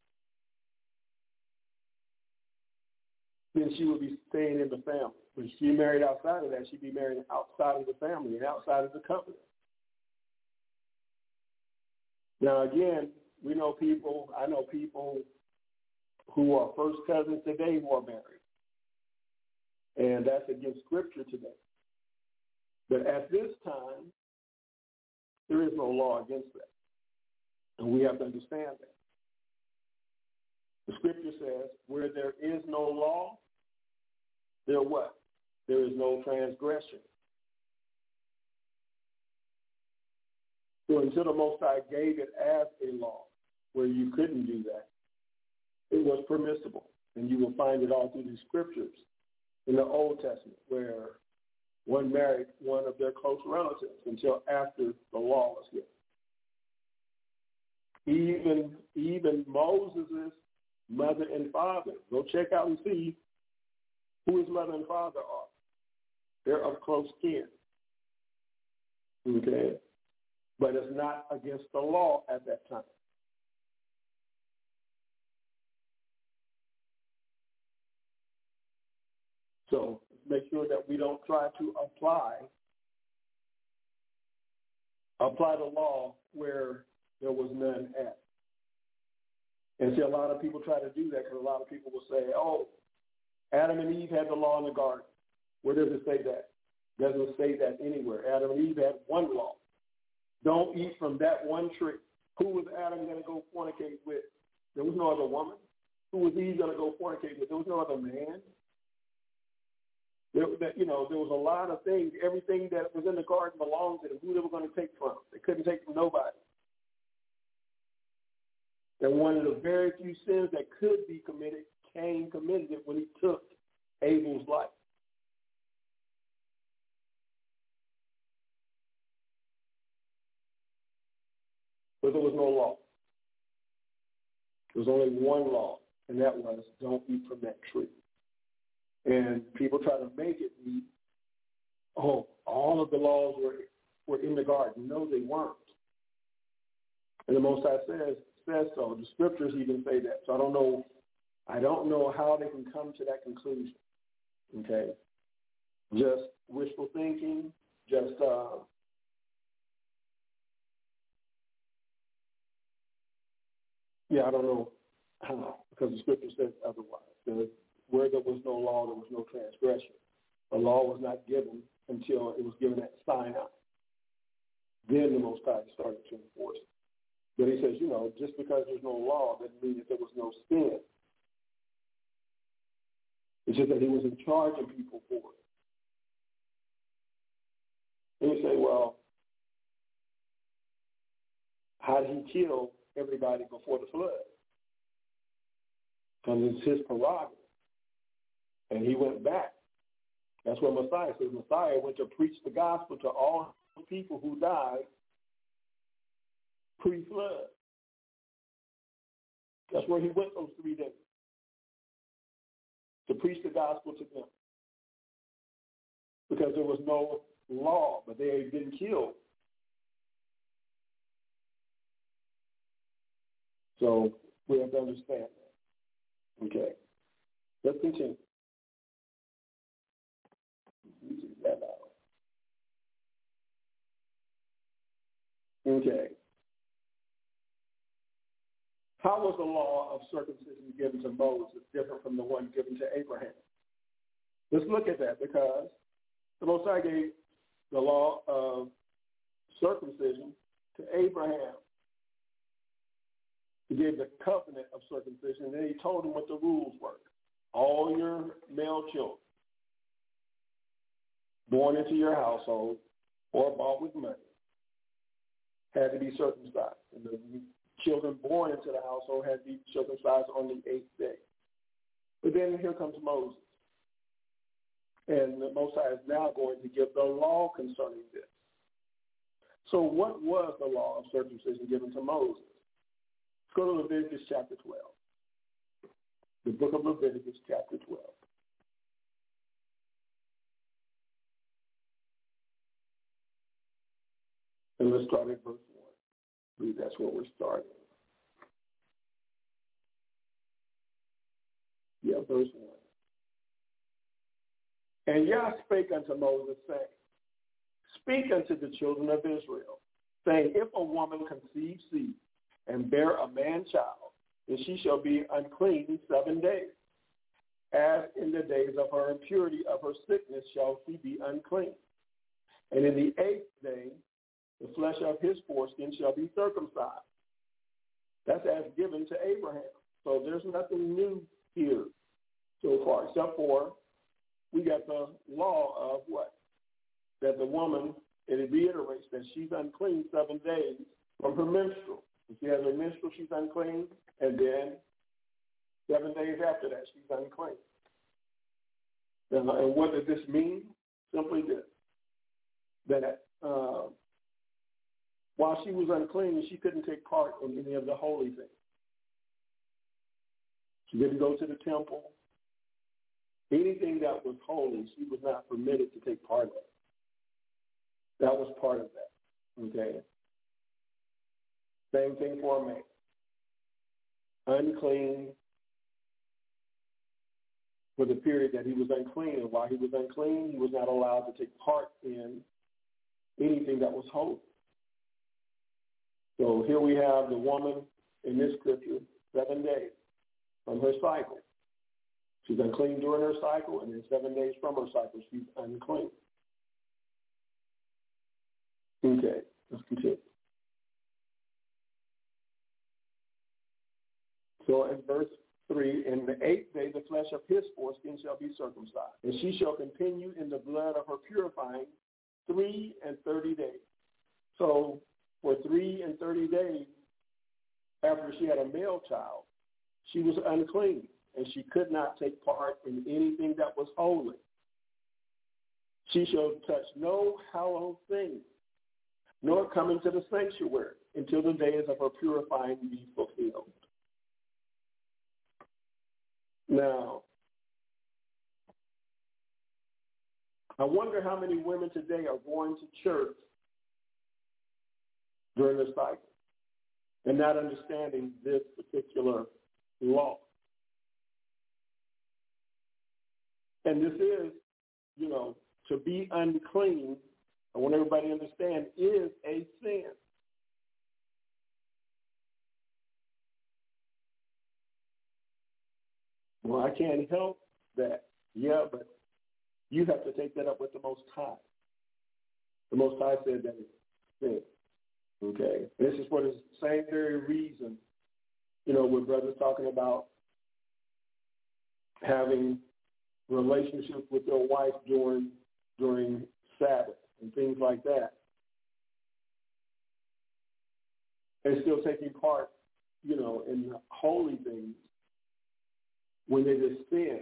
Then she would be staying in the family. When she married outside of that, she'd be married outside of the family and outside of the covenant. Now, again, I know people who are first cousins today who are married. And that's against Scripture today. But at this time, there is no law against that. And we have to understand that. The Scripture says, where there is no law, there what? There is no transgression. So until the Most High gave it as a law, where you couldn't do that, it was permissible. And you will find it all through the Scriptures in the Old Testament, where one married one of their close relatives until after the law was given. Even Moses' mother and father. Go check out and see who his mother and father are. They're of close kin. Okay? But it's not against the law at that time. So make sure that we don't try to apply the law where there was none at. And see, a lot of people try to do that because a lot of people will say, oh, Adam and Eve had the law in the garden. Where does it say that? It doesn't say that anywhere. Adam and Eve had one law. Don't eat from that one tree. Who was Adam going to go fornicate with? There was no other woman. Who was Eve going to go fornicate with? There was no other man. There was a lot of things. Everything that was in the garden belonged to them. Who they were going to take from? They couldn't take from nobody. And one of the very few sins that could be committed, Cain committed it when he took Abel's life. But there was no law. There was only one law, and that was don't eat from that tree. And people try to make it be, oh, all of the laws were in the garden. No, they weren't. And the Most High says so. The Scriptures even say that. So I don't know how they can come to that conclusion. Okay? Just wishful thinking, just I don't know how, because the Scripture says otherwise. Where there was no law, there was no transgression. The law was not given until it was given at Sinai. Then the Most High started to enforce it. But he says, just because there's no law doesn't mean that there was no sin. It's just that he was in charge of people for it. And you say, well, how did he kill everybody before the flood? Because it's his prerogative. And he went back. That's what Messiah says. Messiah went to preach the gospel to all people who died pre-flood. That's where he went those 3 days, to preach the gospel to them. Because there was no law, but they had been killed. So we have to understand that. Okay. Let's continue. Okay. How was the law of circumcision given to Moses different from the one given to Abraham? Let's look at that, because the Most High gave the law of circumcision to Abraham. He gave the covenant of circumcision, and then he told him what the rules were. All your male children born into your household or bought with money had to be circumcised. And the children born into the household had to be circumcised on the 8th day. But then here comes Moses. And the Most High is now going to give the law concerning this. So what was the law of circumcision given to Moses? Let's go to Leviticus chapter 12. The book of Leviticus chapter 12. And let's start at verse 1. I believe that's where we're starting. Yeah, verse 1. And Yah spake unto Moses, saying, Speak unto the children of Israel, saying, If a woman conceive seed and bear a man-child, then she shall be unclean 7 days. As in the days of her impurity of her sickness shall she be unclean. And in the 8th day, the flesh of his foreskin shall be circumcised. That's as given to Abraham. So there's nothing new here so far, except for we got the law of what? That the woman, and it reiterates that she's unclean 7 days from her menstrual. If she has her menstrual, she's unclean, and then 7 days after that, she's unclean. And what does this mean? Simply this, that while she was unclean, she couldn't take part in any of the holy things. She didn't go to the temple. Anything that was holy, she was not permitted to take part in. That was part of that, okay? Same thing for a man. Unclean for the period that he was unclean. And while he was unclean, he was not allowed to take part in anything that was holy. So here we have the woman in this scripture, 7 days from her cycle. She's unclean during her cycle, and then 7 days from her cycle, she's unclean. Okay, let's continue. So in verse 3, in the 8th day, the flesh of his foreskin shall be circumcised, and she shall continue in the blood of her purifying 3 and 30 days. So for 3 and 30 days after she had a male child, she was unclean, and she could not take part in anything that was holy. She shall touch no hallowed thing, nor come into the sanctuary until the days of her purifying be fulfilled. Now, I wonder how many women today are going to church during the cycle and not understanding this particular law. And this is, to be unclean, I want everybody to understand, is a sin. Well, I can't help that. Yeah, but you have to take that up with the Most High. The Most High said that it's sin. Okay? And this is for the same very reason, when brothers talking about having relationships with their wife during Sabbath and things like that. And still taking part, in holy things when they just sin.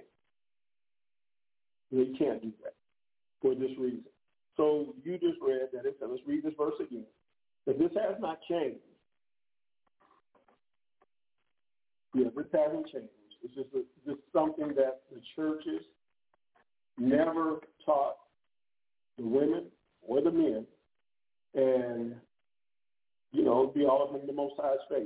They can't do that for this reason. So you just read that. It said, let's read this verse again. If this has not changed, this hasn't changed. It's just something that the churches never taught the women or the men, and, be all up in the Most High's face.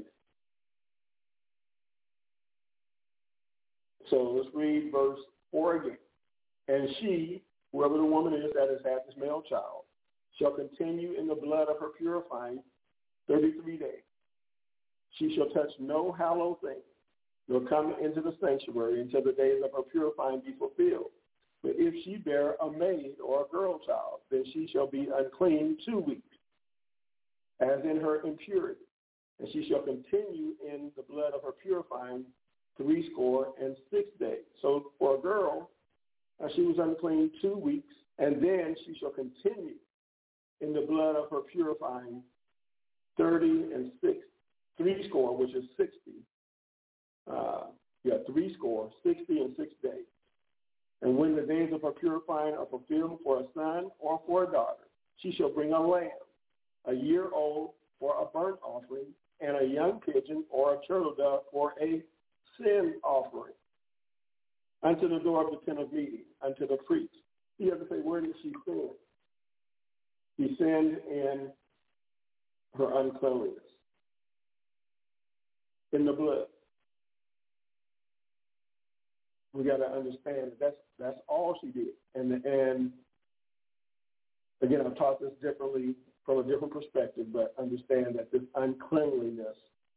So let's read verse 4 again. And she, whoever the woman is that has had this male child, shall continue in the blood of her purifying 33 days. She shall touch no hallowed thing, nor come into the sanctuary until the days of her purifying be fulfilled. But if she bear a maid or a girl child, then she shall be unclean 2 weeks, as in her impurity. And she shall continue in the blood of her purifying 66 days. So for a girl, she was unclean 2 weeks, and then she shall continue in the blood of her purifying 30 and 6, 60, which is 60. 60 and 6 days. And when the days of her purifying are fulfilled for a son or for a daughter, she shall bring a lamb, a year old, for a burnt offering, and a young pigeon or a turtle dove for a sin offering unto the door of the tent of meeting, unto the priest. You have to say, where did she sin? She sinned in her uncleanliness in the blood. We got to understand that's all she did. And again, I've taught this differently from a different perspective, but understand that this uncleanliness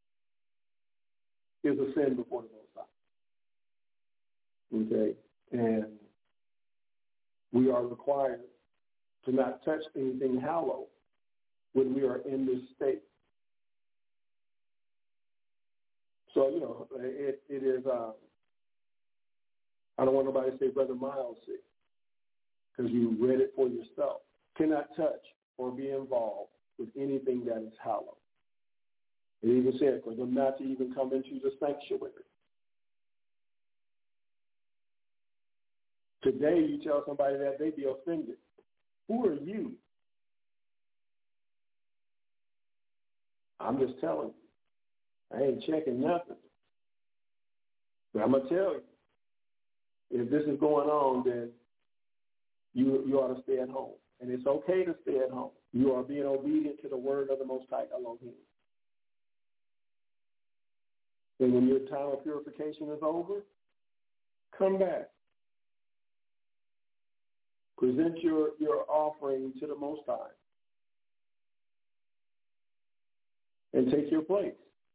is a sin before the Most High. Okay? And we are required to not touch anything hallowed when we are in this state. So, it is, I don't want nobody to say Brother Miles said, because you read it for yourself. Cannot touch or be involved with anything that is hallowed. It even said for them not to even come into the sanctuary. Today you tell somebody that, they'd be offended. Who are you? I'm just telling you. I ain't checking nothing. But I'm going to tell you, if this is going on, then you ought to stay at home. And it's okay to stay at home. You are being obedient to the word of the Most High Elohim. And when your time of purification is over, come back. Present your offering to the Most High. And take your place.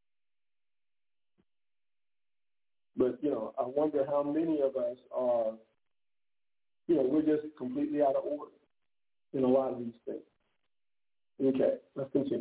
But, I wonder how many of us are, we're just completely out of order in a lot of these things. Okay, let's continue.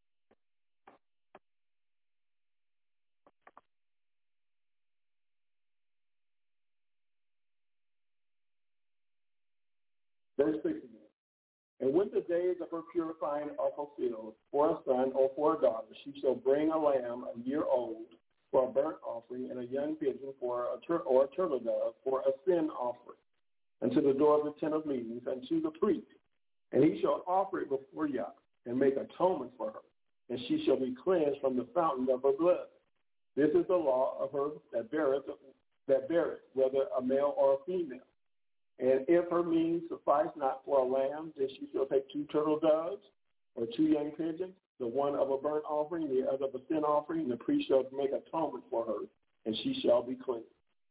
Verse 6 again. And when the days of her purifying are fulfilled, for a son or for a daughter, she shall bring a lamb a year old for a burnt offering, and a young pigeon or a turtle dove for a sin offering, unto the door of the tent of meetings, and to the priest. And he shall offer it before Yah, and make atonement for her, and she shall be cleansed from the fountain of her blood. This is the law of her that beareth, whether a male or a female. And if her means suffice not for a lamb, then she shall take 2 turtle doves or 2 young pigeons, the one of a burnt offering, the other of a sin offering. The priest shall make atonement for her, and she shall be clean.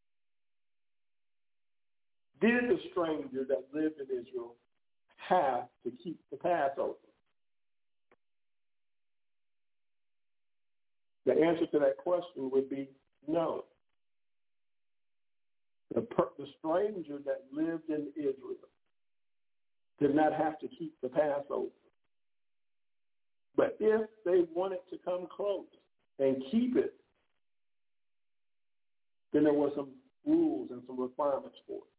Did the stranger that lived in Israel have to keep the Passover? The answer to that question would be no. The stranger that lived in Israel did not have to keep the Passover. But if they wanted to come close and keep it, then there were some rules and some requirements for it.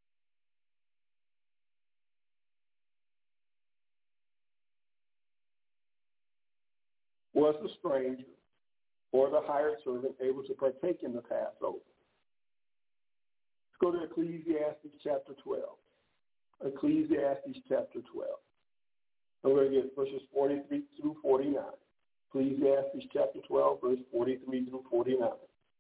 Was the stranger or the hired servant able to partake in the Passover? Let's go to Ecclesiastes chapter 12. Ecclesiastes chapter 12. And we're going to get verses 43 through 49. Ecclesiastes chapter 12, verse 43 through 49.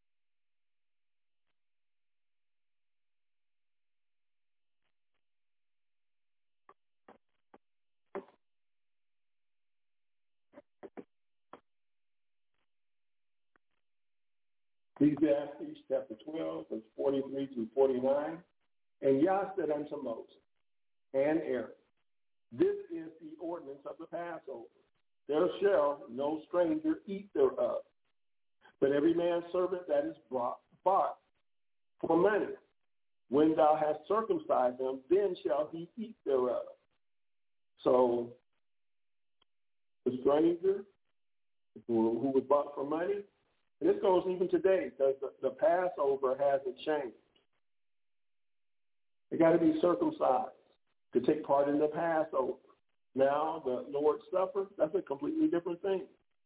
Ecclesiastes chapter 12, verse 43 through 49. And Yah said unto Moses and Aaron, this is the ordinance of the Passover. There shall no stranger eat thereof, but every man's servant that is bought for money. When thou hast circumcised him, then shall he eat thereof. So the stranger who was bought for money, and this goes even today because the Passover hasn't changed. They got to be circumcised to take part in the Passover. Now, the Lord's Supper, that's a completely different thing.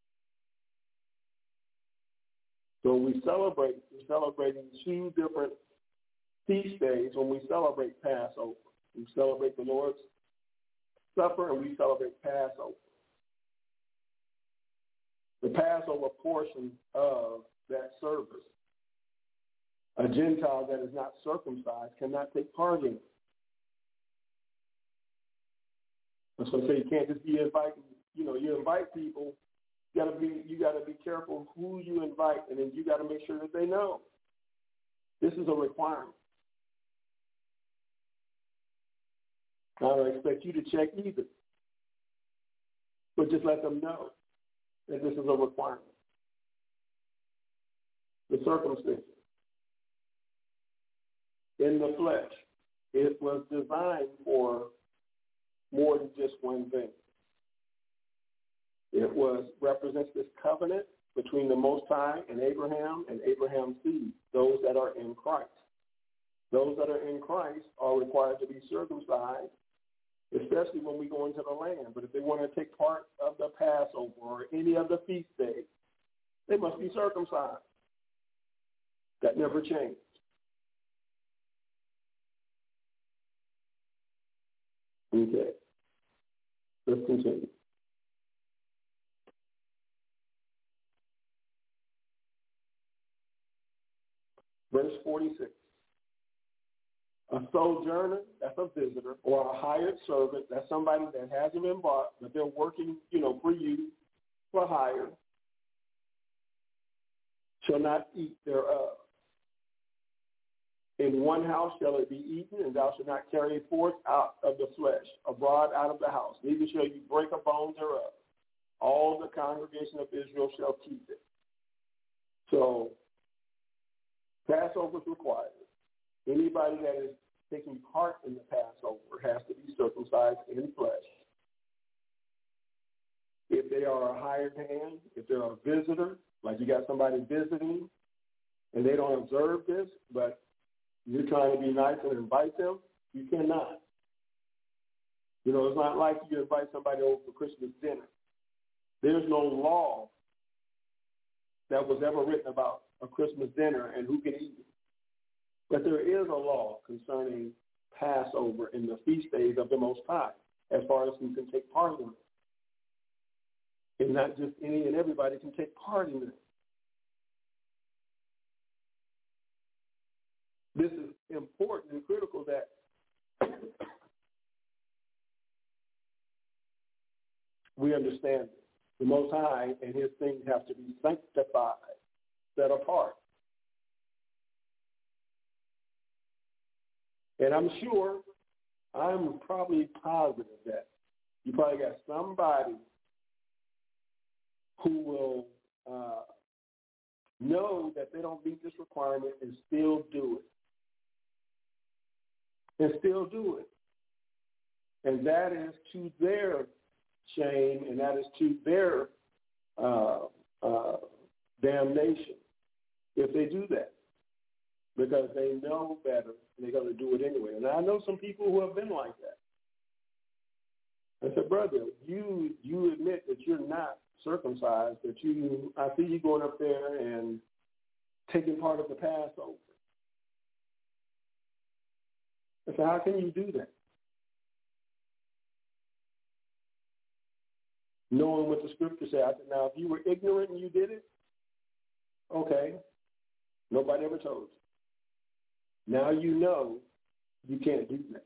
So we're celebrating 2 different feast days when we celebrate Passover. We celebrate the Lord's Supper and we celebrate Passover. The Passover portion of that service, a Gentile that is not circumcised cannot take part in it. And so you can't just be inviting you invite people, you got to be careful who you invite, and then you got to make sure that they know. This is a requirement. I don't expect you to check either, but just let them know that this is a requirement. The circumcision in the flesh, it was designed for more than just one thing. It represents this covenant between the Most High and Abraham's seed, those that are in Christ. Those that are in Christ are required to be circumcised, especially when we go into the land. But if they want to take part of the Passover or any of the feast days, they must be circumcised. That never changed. Okay. Let's continue. Verse 46. A sojourner, that's a visitor, or a hired servant, that's somebody that hasn't been bought, but they're working, for you, for hire, shall not eat thereof. In one house shall it be eaten, and thou shalt not carry it forth out of the flesh, abroad out of the house. Neither shall you break a bone thereof. All the congregation of Israel shall keep it. So, Passover is required. Anybody that is taking part in the Passover has to be circumcised in flesh. If they are a hired hand, if they're a visitor, like you got somebody visiting, and they don't observe this, but you're trying to be nice and invite them, you cannot. It's not like you invite somebody over for Christmas dinner. There's no law that was ever written about a Christmas dinner and who can eat it. But there is a law concerning Passover in the feast days of the Most High, as far as who can take part in it. And not just any and everybody can take part in it. This is important and critical that we understand this. The Most High and his things have to be sanctified, set apart. And I'm probably positive that you probably got somebody who will know that they don't meet this requirement and still do it. And that is to their shame, and that is to their damnation if they do that, because they know better and they're going to do it anyway. And I know some people who have been like that. I said, brother, you admit that you're not circumcised, that I see you going up there and taking part of the Passover. I said, how can you do that? Knowing what the scripture said. I said, now, if you were ignorant and you did it, okay, nobody ever told you. Now you know you can't do that.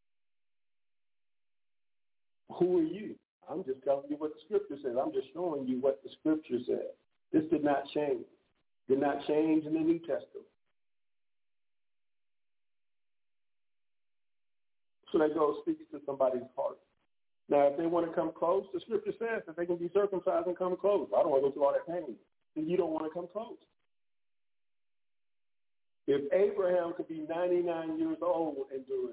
Who are you? I'm just telling you what the scripture says. I'm just showing you what the scripture says. This did not change. Did not change in the New Testament. So that speaks to somebody's heart. Now, if they want to come close, the scripture says that they can be circumcised and come close. I don't want to go through all that pain. Then you don't want to come close. If Abraham could be 99 years old and do it,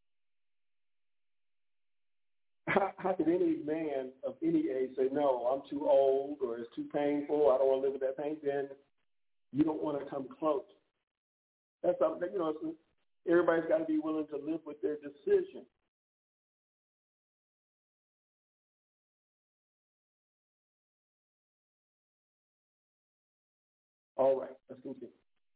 how could any man of any age say, no, I'm too old or it's too painful, I don't want to live with that pain? Then you don't want to come close. That's something, everybody's got to be willing to live with their decision. All right, let's continue.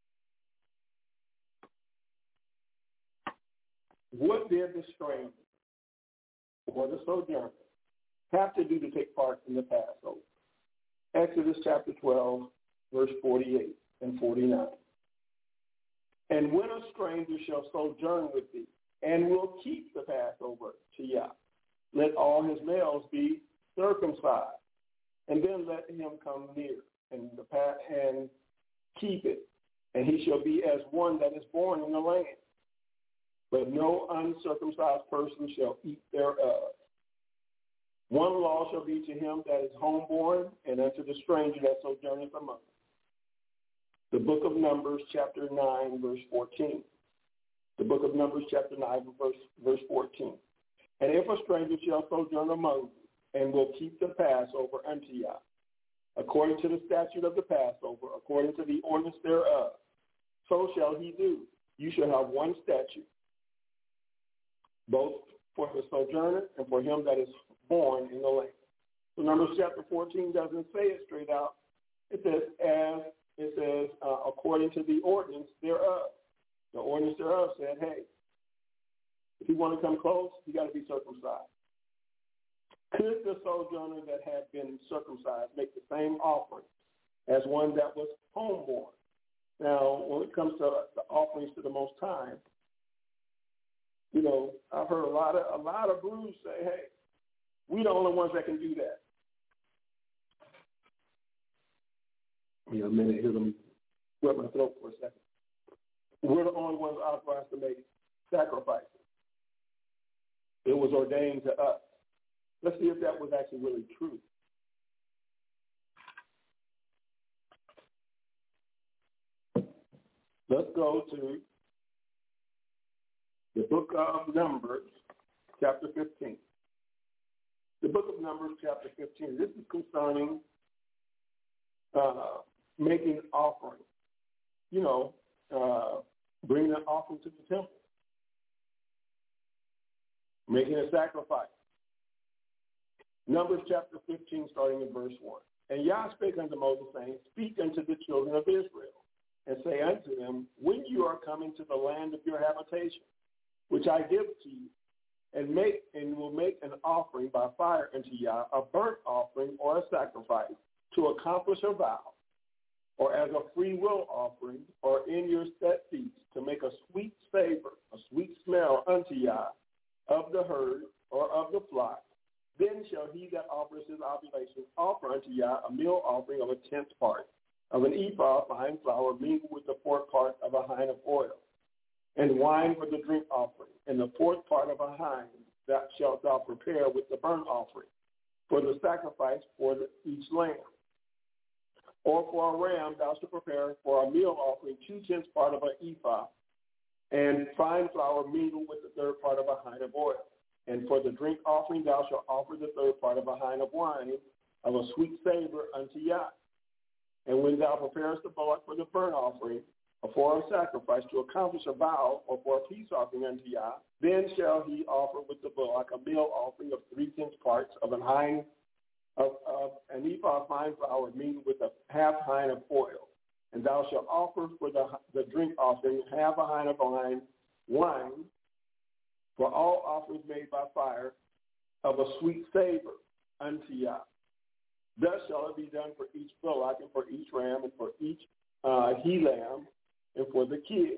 What did the stranger or the sojourner have to do to take part in the Passover? Exodus chapter 12, verse 48 and 49. And when a stranger shall sojourn with thee, and will keep the Passover to Yah, let all his males be circumcised, and then let him come near and keep it, and he shall be as one that is born in the land. But no uncircumcised person shall eat thereof. One law shall be to him that is homeborn, and unto the stranger that sojourneth among them. The book of Numbers, chapter 9, verse 14. The book of Numbers, chapter 9, verse 14. And if a stranger shall sojourn among you, and will keep the Passover unto you, according to the statute of the Passover, according to the ordinance thereof, so shall he do. You shall have one statute, both for the sojourner and for him that is born in the land. So Numbers chapter 14 doesn't say it straight out. It says according to the ordinance thereof. The ordinance thereof said, hey, if you want to come close, you got to be circumcised. Could the sojourner that had been circumcised make the same offering as one that was homeborn? Now, when it comes to the offerings to the Most High, you know, I've heard a lot of brews say, hey, we're the only ones that can do that. Yeah, a minute here, let me wet my throat for a second. We're the only ones authorized to make sacrifices. It was ordained to us. Let's see if that was actually really true. Let's go to the book of Numbers, chapter 15. The book of Numbers, chapter 15. This is concerning making an offering. You know, bringing an offering to the temple. Making a sacrifice. Numbers chapter 15, starting in verse 1. And Yah spake unto Moses, saying, Speak unto the children of Israel, and say unto them, When you are coming to the land of your habitation, which I give to you, and will make an offering by fire unto Yah, a burnt offering or a sacrifice, to accomplish a vow, or as a free will offering, or in your set feasts, to make a sweet savor, a sweet smell unto Yah, of the herd or of the flock, then shall he that offers his oblation offer unto Yah a meal offering of a tenth part of an ephah of fine flour mingled with the fourth part of a hin of oil, and wine for the drink offering, and the fourth part of a hin that shalt thou prepare with the burnt offering, for the sacrifice for each lamb. Or for a ram thou shalt prepare for a meal offering 2/10 part of an ephah, and fine flour mingled with the third part of a hin of oil. And for the drink offering thou shalt offer the third part of a hin of wine of a sweet savor unto Yah. And when thou preparest the bullock for the burnt offering, or for a sacrifice to accomplish a vow, or for a peace offering unto Yah, then shall he offer with the bullock a meal offering of 3/10 parts of an hin of an ephah of fine flour mingled with a half hin of oil. And thou shalt offer for the drink offering half a hin of wine, for all offerings made by fire of a sweet savor unto Yah. Thus shall it be done for each bullock, and for each ram, and for each he-lamb, and for the kid,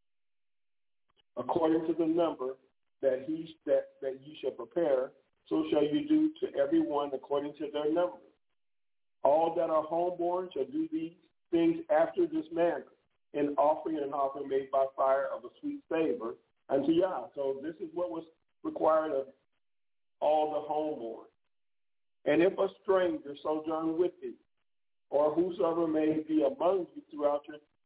according to the number that you shall prepare, so shall you do to every one according to their number. All that are homeborn shall do these things after this manner, an offering made by fire of a sweet savor unto Yah. So this is what was required of all the homeborn. And if a stranger sojourn with thee, or whosoever may be among you throughout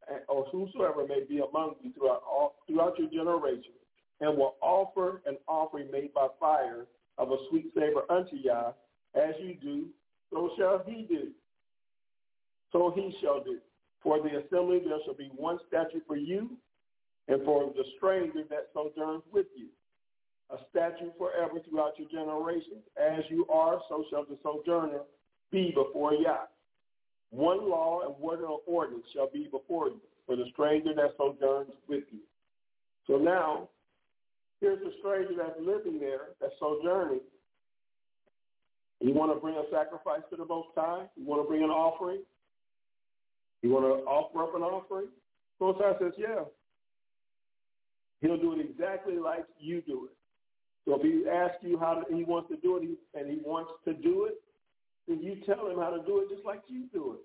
your generations, and will offer an offering made by fire of a sweet savor unto Yah, as you do, so shall he do. So he shall do. For the assembly there shall be one statute for you, and for the stranger that sojourns with you, a statute forever throughout your generations. As you are, so shall the sojourner be before Yah. One law and one ordinance shall be before you, for the stranger that sojourns with you. So now, here's the stranger that's living there, that's sojourning. You want to bring a sacrifice to the Most High? You want to bring an offering? You want to offer up an offering? Most High says, yeah. He'll do it exactly like you do it. So if he asks you he wants to do it, and he wants to do it, then you tell him how to do it just like you do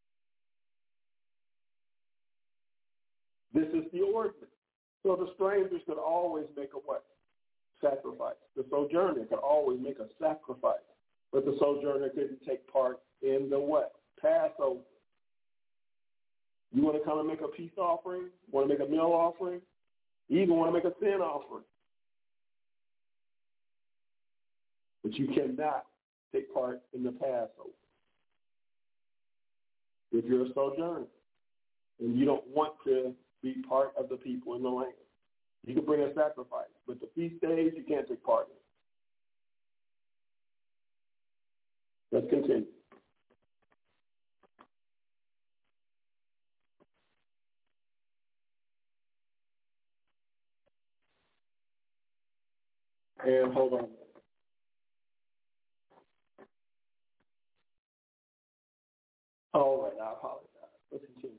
it. This is the ordinance. So the strangers could always make a what? Sacrifice. The sojourner could always make a sacrifice. But the sojourner couldn't take part in the what? Passover. You want to come and make a peace offering? Want to make a meal offering? You even want to make a sin offering. But you cannot take part in the Passover if you're a sojourner and you don't want to be part of the people in the land. You can bring a sacrifice, but the feast days, you can't take part in. Let's continue. And hold on. All right, I apologize. Let's continue.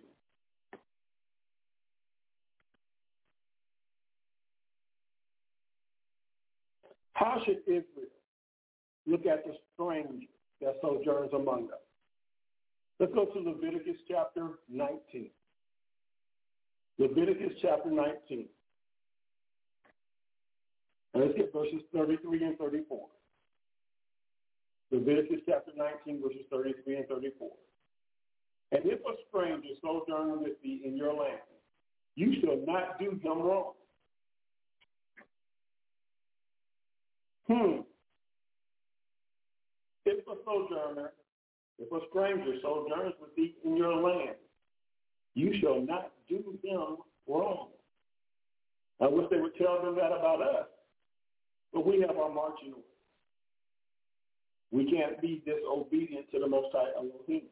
How should Israel look at the stranger that sojourns among us? Let's go to Leviticus chapter 19. Leviticus chapter 19. And let's get verses 33 and 34. Leviticus chapter 19, verses 33 and 34. And if a stranger sojourn with thee in your land, you shall not do him wrong. If a stranger sojourns with thee in your land, you shall not do him wrong. I wish they would tell them that about us, but we have our marching orders. We can't be disobedient to the Most High Elohim.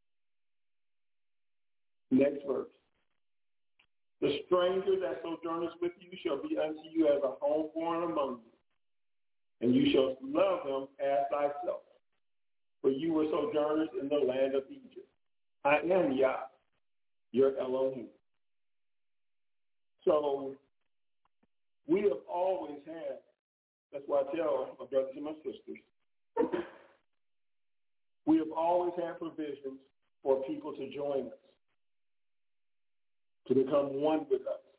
Next verse. The stranger that sojourneth with you shall be unto you as a homeborn among you, and you shall love him as thyself. For you were sojourners in the land of Egypt. I am Yah, your Elohim. So we have always had, that's why I tell my brothers and my sisters, we have always had provisions for people to join us, to become one with us.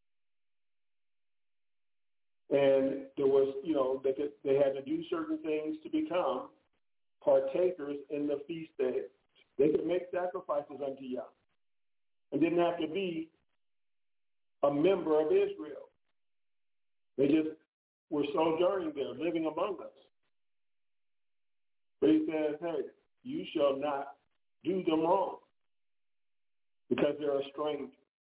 And there was, they had to do certain things to become partakers in the feast day. They could make sacrifices unto Yah and didn't have to be a member of Israel. They just were sojourning there, living among us. But he says, hey, you shall not do them wrong because they're a stranger.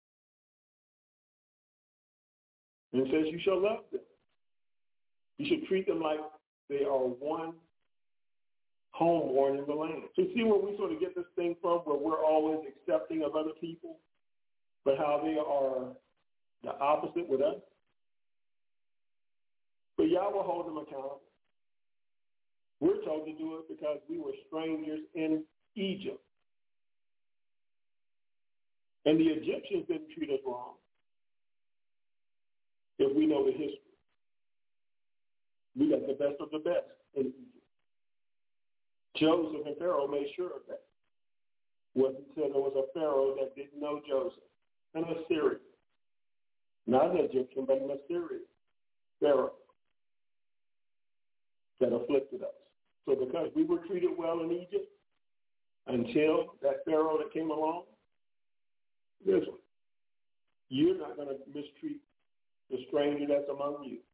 And it says you shall love them. You should treat them like they are one homeborn in the land. So see where we sort of get this thing from, where we're always accepting of other people, but how they are the opposite with us? But Yah will hold them accountable. We're told to do it because we were strangers in Egypt. And the Egyptians didn't treat us wrong, if we know the history. We got the best of the best in Egypt. Joseph and Pharaoh made sure of that. Wasn't until there was a Pharaoh that didn't know Joseph, an Assyrian. Not an Egyptian, but an Assyrian Pharaoh that afflicted us. So because we were treated well in Egypt, until that Pharaoh that came along, listen, you're not going to mistreat the stranger that's among you.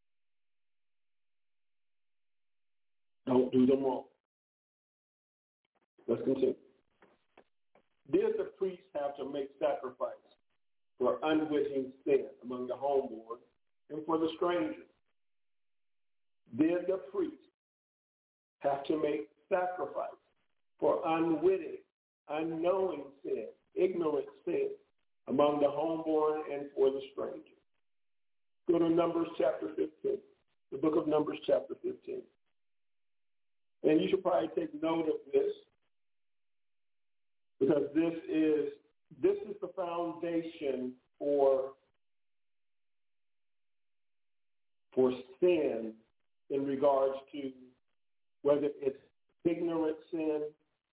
Don't do them wrong. Let's continue. Did the priest have to make sacrifice for unwitting sin among the homeborn and for the stranger? Did the priest have to make sacrifice for unwitting, unknowing sin, ignorant sin among the homeborn and for the stranger? Go to Numbers chapter 15, the book of Numbers chapter 15. And you should probably take note of this, because this is the foundation for for sin in regards to whether it's ignorant sin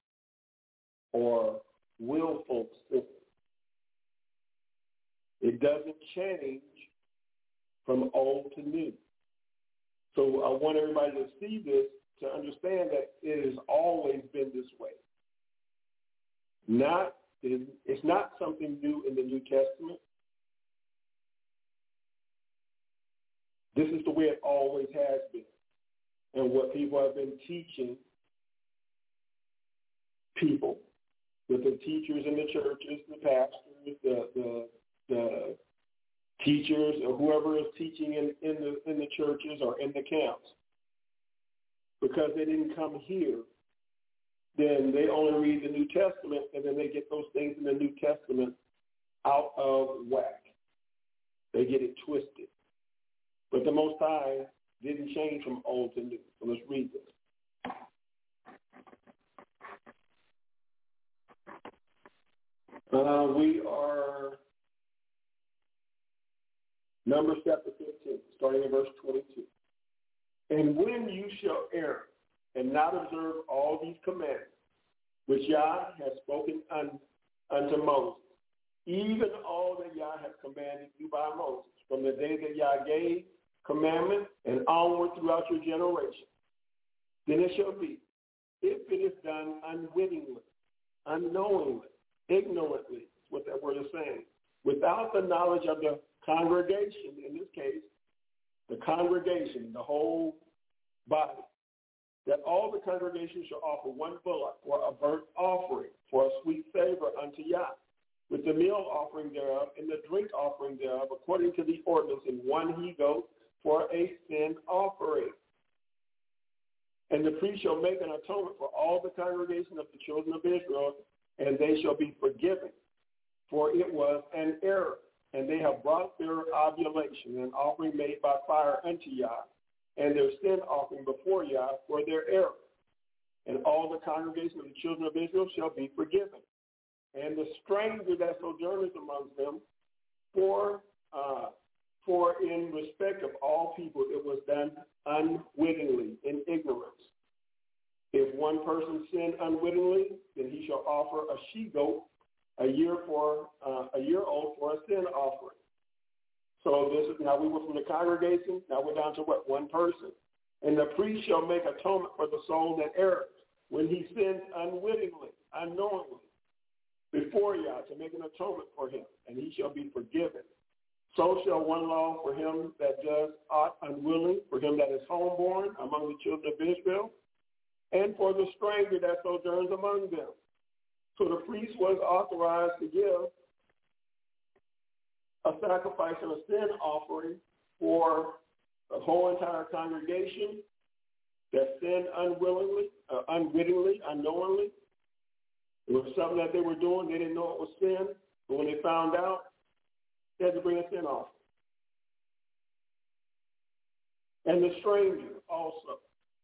or willful sin. It doesn't change from old to new. So I want everybody to see this, to understand that it has always been this way. It's not something new in the New Testament. This is the way it always has been. And what people have been teaching people, with the teachers in the churches, the pastors, the teachers, or whoever is teaching in the churches or in the camps, because they didn't come here, then they only read the New Testament, and then they get those things in the New Testament out of whack. They get it twisted. But the Most High didn't change from old to new. So let's read this. We are Numbers chapter 15, starting in verse 22. And when you shall err and not observe all these commandments, which Yah has spoken unto Moses, even all that Yah has commanded you by Moses, from the day that Yah gave commandment and onward throughout your generation, then it shall be, if it is done unwittingly, unknowingly, ignorantly, is what that word is saying, without the knowledge of the congregation, in this case, the congregation, the whole body, that all the congregation shall offer one bullock for a burnt offering, for a sweet savor unto Yah, with the meal offering thereof and the drink offering thereof, according to the ordinance, and one he-goat for a sin offering. And the priest shall make an atonement for all the congregation of the children of Israel, and they shall be forgiven, for it was an error. And they have brought their oblation, an offering made by fire unto Yah, and their sin offering before Yah for their error. And all the congregation of the children of Israel shall be forgiven. And the stranger that sojourneth among them, for in respect of all people it was done unwittingly, in ignorance. If one person sinned unwittingly, then he shall offer a she-goat a year old for a sin offering. So this is, now we were from the congregation, now we're down to what? One person. And the priest shall make atonement for the soul that errs when he sins unwittingly, unknowingly, before Yah, to make an atonement for him, and he shall be forgiven. So shall one law for him that does aught unwilling, for him that is homeborn among the children of Israel, and for the stranger that sojourns among them. So the priest was authorized to give a sacrifice and a sin offering for the whole entire congregation that sinned unwittingly, unknowingly. It was something that they were doing. They didn't know it was sin. But when they found out, they had to bring a sin offering. And the stranger also.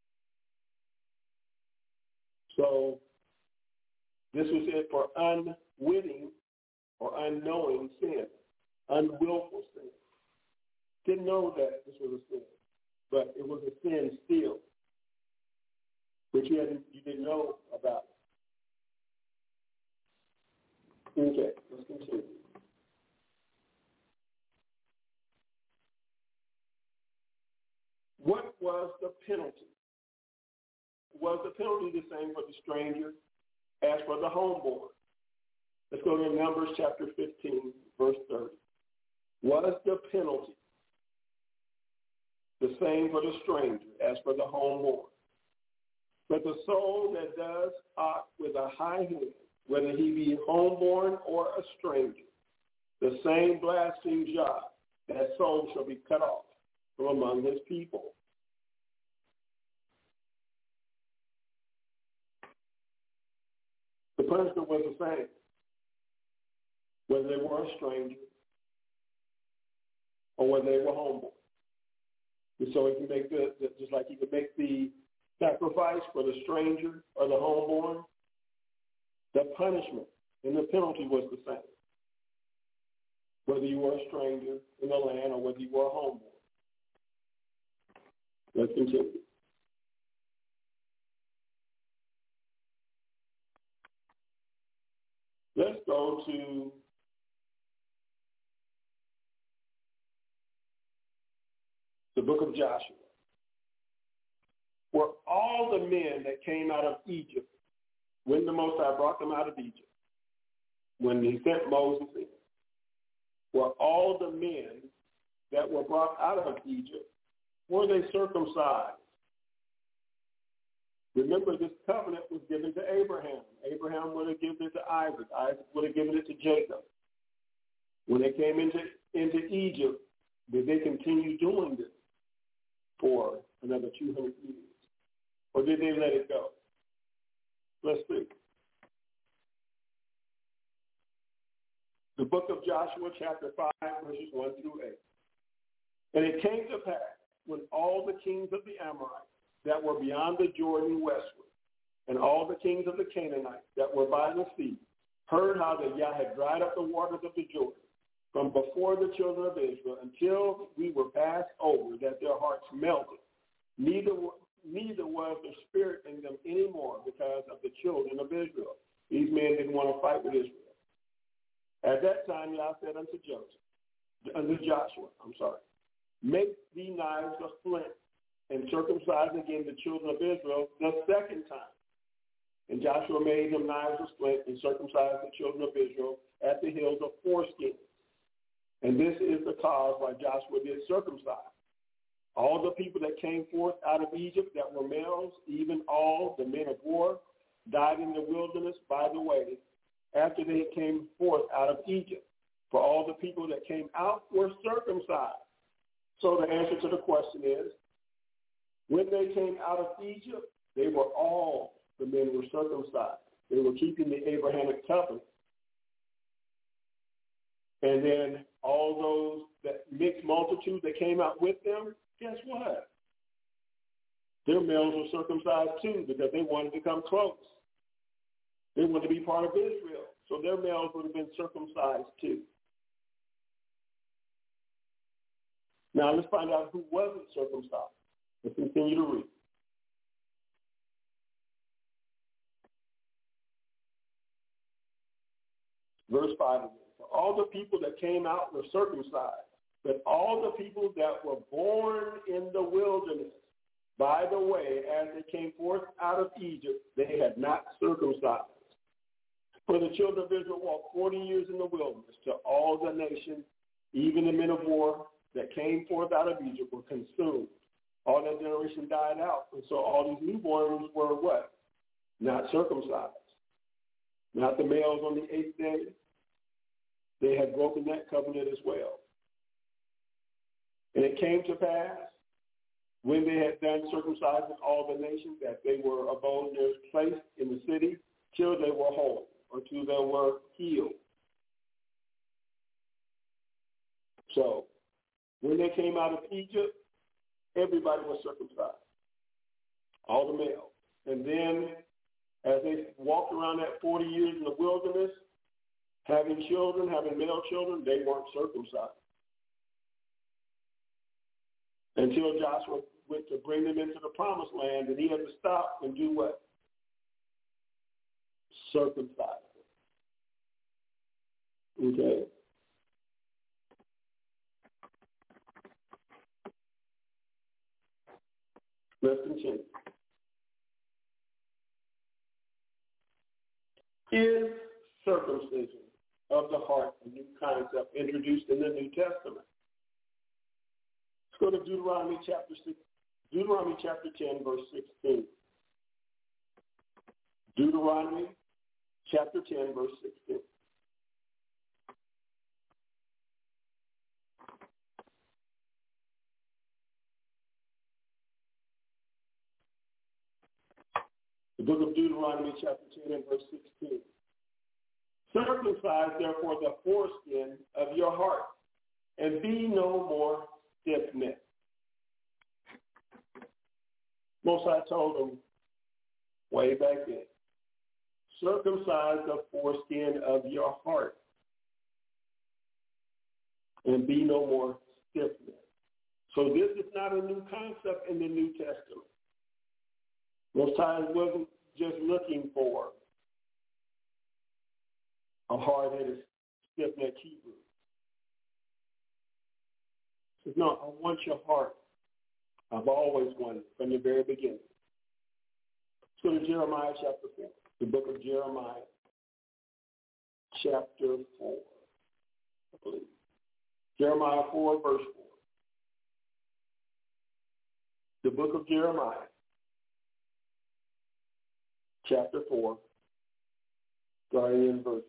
So this was it for unwitting or unknowing sin, unwillful sin. Didn't know that this was a sin, but it was a sin still, which you didn't know about. Okay, let's continue. What was the penalty? Was the penalty the same for the stranger as for the homeborn? Let's go to Numbers chapter 15, verse 30. Was the penalty the same for the stranger as for the homeborn? But the soul that does aught with a high hand, whether he be homeborn or a stranger, the same blasphemes Yah, that soul shall be cut off from among his people. The punishment was the same, whether they were a stranger or whether they were homeborn. And so he can make just like he could make the sacrifice for the stranger or the homeborn, the punishment and the penalty was the same, whether you were a stranger in the land or whether you were a homeborn. Let's continue. Let's go to the book of Joshua, where all the men that came out of Egypt, when the Most High brought them out of Egypt, when he sent Moses in, were all the men that were brought out of Egypt, were they circumcised? Remember, this covenant was given to Abraham. Abraham would have given it to Isaac. Isaac would have given it to Jacob. When they came into Egypt, did they continue doing this for another 200 years? Or did they let it go? Let's see. The book of Joshua, chapter 5, verses 1 through 8. And it came to pass, when all the kings of the Amorites that were beyond the Jordan westward, and all the kings of the Canaanites that were by the sea, heard how that Yah had dried up the waters of the Jordan from before the children of Israel until we were passed over, that their hearts melted. Neither was there spirit in them anymore because of the children of Israel. These men didn't want to fight with Israel. At that time, Yah said unto Joshua, make thee knives of flint, and circumcise again the children of Israel the second time. And Joshua made him knives of flint and circumcised the children of Israel at the hills of foreskins. And this is the cause why Joshua did circumcise all the people that came forth out of Egypt that were males, even all the men of war, died in the wilderness by the way after they came forth out of Egypt. For all the people that came out were circumcised. So the answer to the question is, when they came out of Egypt, they were all, the men were circumcised. They were keeping the Abrahamic covenant. And then all those that mixed multitude that came out with them, guess what? Their males were circumcised too because they wanted to come close. They wanted to be part of Israel. So their males would have been circumcised too. Now let's find out who wasn't circumcised. Let's continue to read. Verse 5 again. So all the people that came out were circumcised, but all the people that were born in the wilderness, by the way, as they came forth out of Egypt, they had not circumcised. For the children of Israel walked 40 years in the wilderness till all the nations, even the men of war that came forth out of Egypt, were consumed. All that generation died out. And so all these newborns were what? Not circumcised. Not the males on the 8th day. They had broken that covenant as well. And it came to pass, when they had done circumcising all the nations, that they were abode in their place in the city till they were whole, or till they were healed. So, when they came out of Egypt, everybody was circumcised, all the males. And then, as they walked around that 40 years in the wilderness, having children, having male children, they weren't circumcised. Until Joshua went to bring them into the promised land, and he had to stop and do what? Circumcise them. Okay? Let's continue. Is circumcision of the heart a new concept introduced in the New Testament? Let's go to Deuteronomy chapter 10, verse 16. Deuteronomy chapter 10, verse 16. The book of Deuteronomy chapter 10 and verse 16. Circumcise therefore the foreskin of your heart, and be no more stiff-necked. Most High told them way back then, circumcise the foreskin of your heart, and be no more stiff-necked. So this is not a new concept in the New Testament. Most times wasn't just looking for a hard-headed, stiff-necked Hebrew. He says, no, I want your heart. I've always wanted from the very beginning. So to Jeremiah chapter 4, the book of Jeremiah chapter 4, I believe. Jeremiah 4, verse 4. The book of Jeremiah chapter 4, starting in verse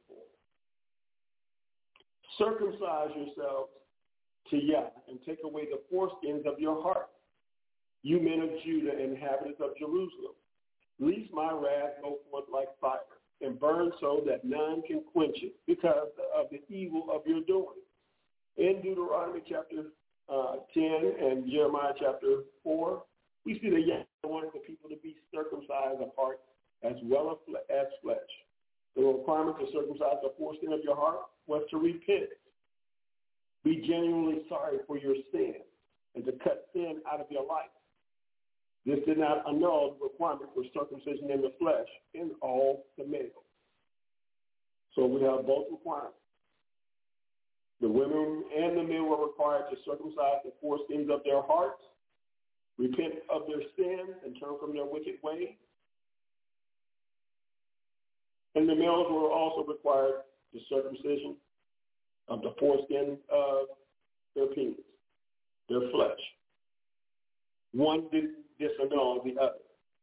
4. Circumcise yourselves to Yah and take away the foreskins of your heart, you men of Judah, inhabitants of Jerusalem. Lest my wrath go forth like fire and burn so that none can quench it because of the evil of your doing. In Deuteronomy chapter 10 and Jeremiah chapter 4, we see that Yah wanted the people to be circumcised of heart as well as flesh. The requirement to circumcise the foreskin of your heart was to repent, be genuinely sorry for your sin, and to cut sin out of your life. This did not annul the requirement for circumcision in the flesh in all the males. So we have both requirements. The women and the men were required to circumcise the foreskins of their hearts, repent of their sins, and turn from their wicked ways. And the males were also required the circumcision of the foreskin of their penis, their flesh. One didn't disannul the other.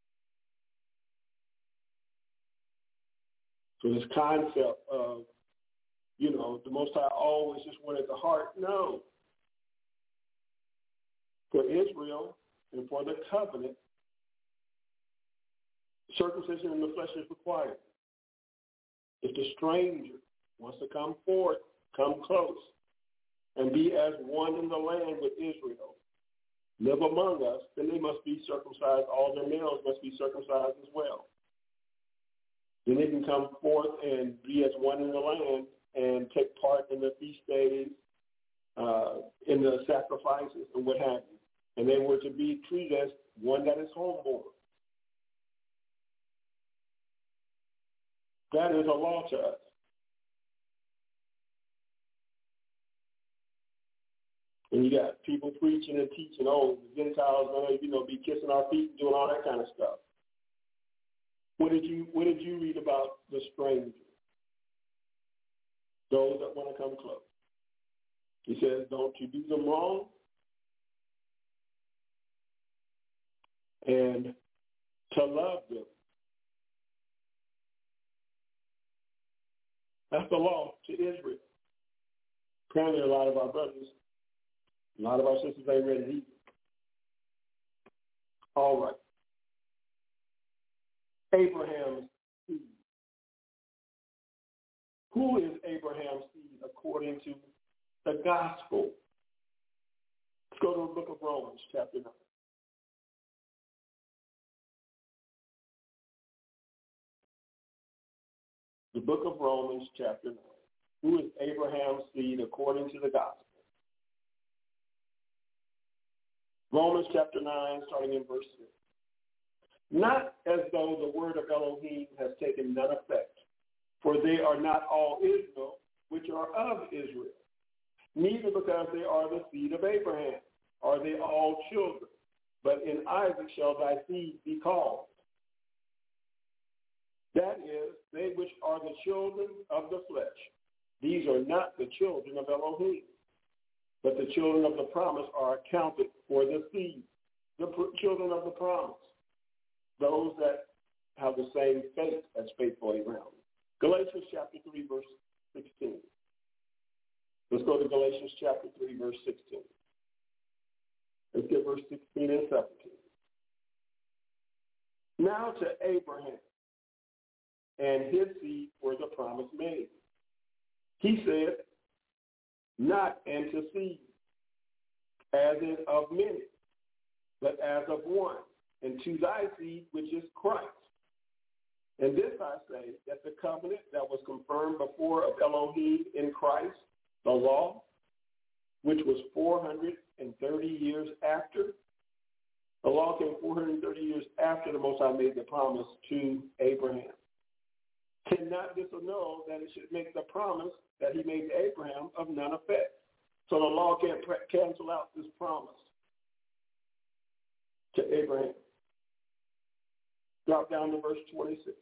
So this concept of, the Most High always just wanted the heart, no. For Israel and for the covenant, circumcision in the flesh is required. If the stranger wants to come forth, come close, and be as one in the land with Israel, live among us, then they must be circumcised. All their males must be circumcised as well. Then they can come forth and be as one in the land and take part in the feast days, in the sacrifices and what have you. And they were to be treated as one that is homeborn. That is a law to us. And you got people preaching and teaching, the Gentiles going to, be kissing our feet and doing all that kind of stuff. What did you read about the stranger? Those that want to come close. He says, don't you do them wrong, and to love them. That's the law to Israel. Apparently a lot of our brothers, a lot of our sisters ain't ready either. All right. Abraham's seed. Who is Abraham's seed according to the gospel? Let's go to the book of Romans, chapter 9. The book of Romans, chapter 9. Who is Abraham's seed according to the gospel? Romans chapter 9, starting in verse 6. Not as though the word of Elohim has taken none effect, for they are not all Israel, which are of Israel. Neither because they are the seed of Abraham are they all children, but in Isaac shall thy seed be called. That is, they which are the children of the flesh. These are not the children of Elohim, but the children of the promise are accounted for the seed, the children of the promise, those that have the same faith as faithful Abraham. Galatians chapter 3, verse 16. Let's go to Galatians chapter 3, verse 16. Let's get verse 16 and 17. Now to Abraham and his seed were the promise made. He said, not unto seed, as in of many, but as of one, and to thy seed, which is Christ. And this I say, that the covenant that was confirmed before of Elohim in Christ, the law, which was 430 430 years after. The law came 430 years after the Most High made the promise to Abraham. Cannot disannul that it should make the promise that he made to Abraham of none effect. So the law can't cancel out this promise to Abraham. Drop down to verse 26.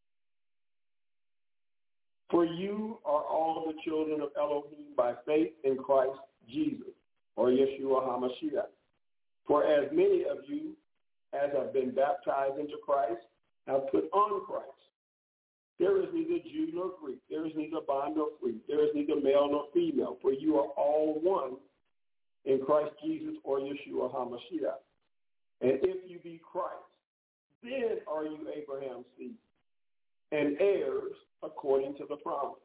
For you are all the children of Elohim by faith in Christ Jesus, or Yeshua HaMashiach. For as many of you as have been baptized into Christ have put on Christ. There is neither Jew nor Greek. There is neither bond nor free. There is neither male nor female. For you are all one in Christ Jesus, or Yeshua HaMashiach. And if you be Christ, then are you Abraham's seed and heirs according to the promise.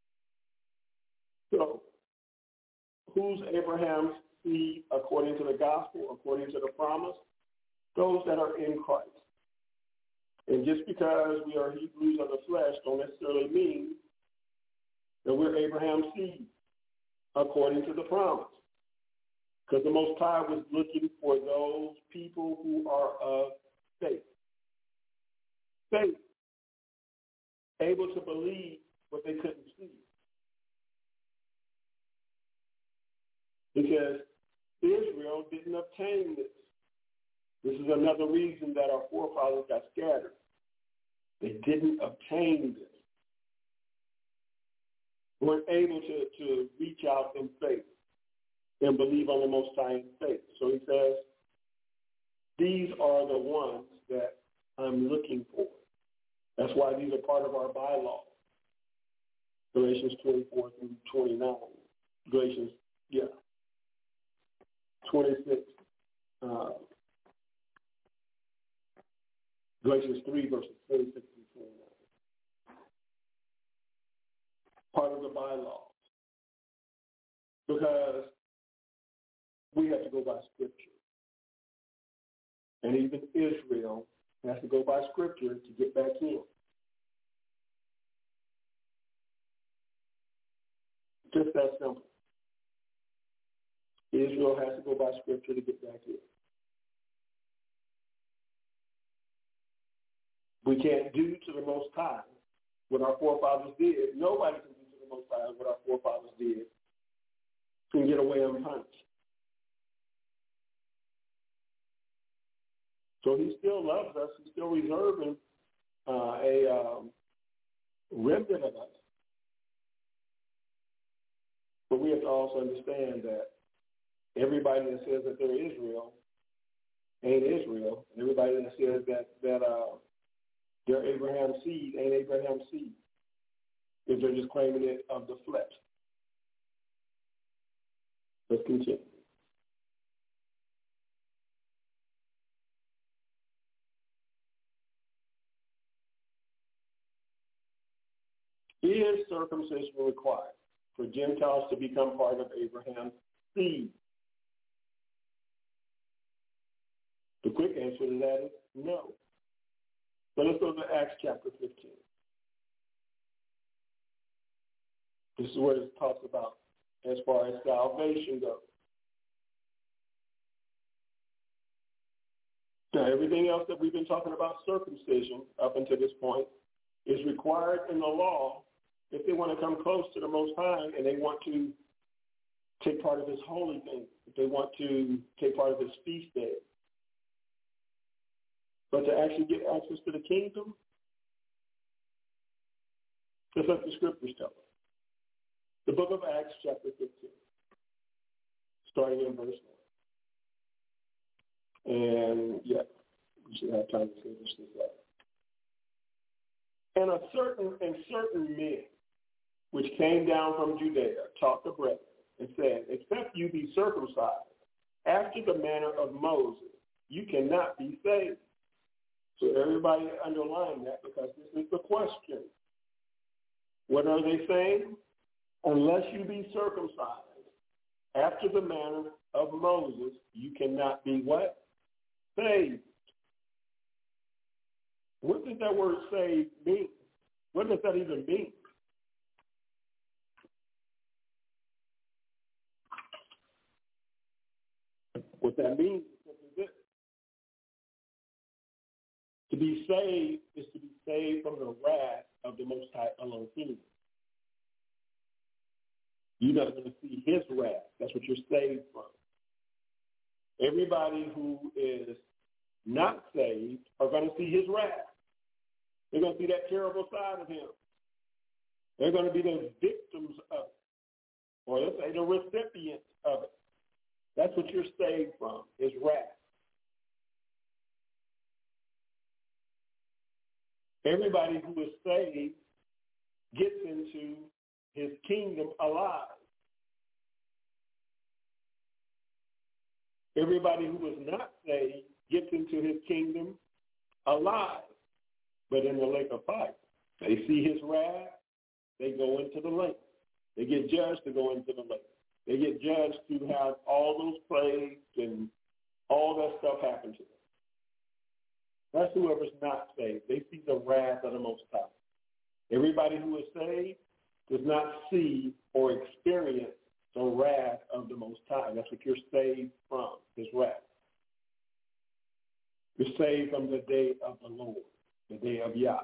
So, who's Abraham's seed according to the gospel, according to the promise? Those that are in Christ. And just because we are Hebrews of the flesh don't necessarily mean that we're Abraham's seed according to the promise. Because the Most High was looking for those people who are of faith. Faith. Able to believe what they couldn't see. Because Israel didn't obtain this. This is another reason that our forefathers got scattered. They didn't obtain this. Weren't able to reach out in faith and believe on the Most High in faith. So he says, these are the ones that I'm looking for. That's why these are part of our bylaws. Galatians 24 through 29. Galatians, 26. Galatians 3, verses 26 through 29. Part of the bylaws. Because we have to go by Scripture. And even Israel has to go by Scripture to get back in. Just that simple. Israel has to go by Scripture to get back in. We can't do to the Most High what our forefathers did. Nobody can do to the Most High what our forefathers did and get away unpunished. So he still loves us. He's still reserving a remnant of us. But we have to also understand that everybody that says that they're Israel ain't Israel. And everybody that says that they're Abraham's seed ain't Abraham's seed. If they're just claiming it of the flesh. Let's continue. Is circumcision required for Gentiles to become part of Abraham's seed? The quick answer to that is no. So let's go to Acts chapter 15. This is what it talks about as far as salvation goes. Now, everything else that we've been talking about circumcision up until this point is required in the law if they want to come close to the Most High and they want to take part of his holy things, if they want to take part of his feast day. But to actually get access to the kingdom, just like the scriptures tell us. The book of Acts, chapter 15, starting in verse 1. And, we should have time to finish this up. And certain men, which came down from Judea, taught the brethren, and said, except you be circumcised after the manner of Moses, you cannot be saved. So everybody underline that because this is the question. What are they saying? Unless you be circumcised after the manner of Moses, you cannot be what? Saved. What does that word saved mean? What does that even mean? What that means is simply this. To be saved is to be saved from the wrath of the Most High Elohim. You're not going to see his wrath. That's what you're saved from. Everybody who is not saved are going to see his wrath. They're going to see that terrible side of him. They're going to be the victims of it, or let's say the recipients of it. That's what you're saved from, is wrath. Everybody who is saved gets into his kingdom alive. Everybody who is not saved gets into his kingdom alive, but in the lake of fire. They see his wrath, they go into the lake. They get judged to go into the lake. They get judged to have all those plagues and all that stuff happen to them. That's whoever's not saved. They see the wrath of the Most High. Everybody who is saved does not see or experience the wrath of the Most High. That's what you're saved from, his wrath. You're saved from the day of the Lord, the day of Yah,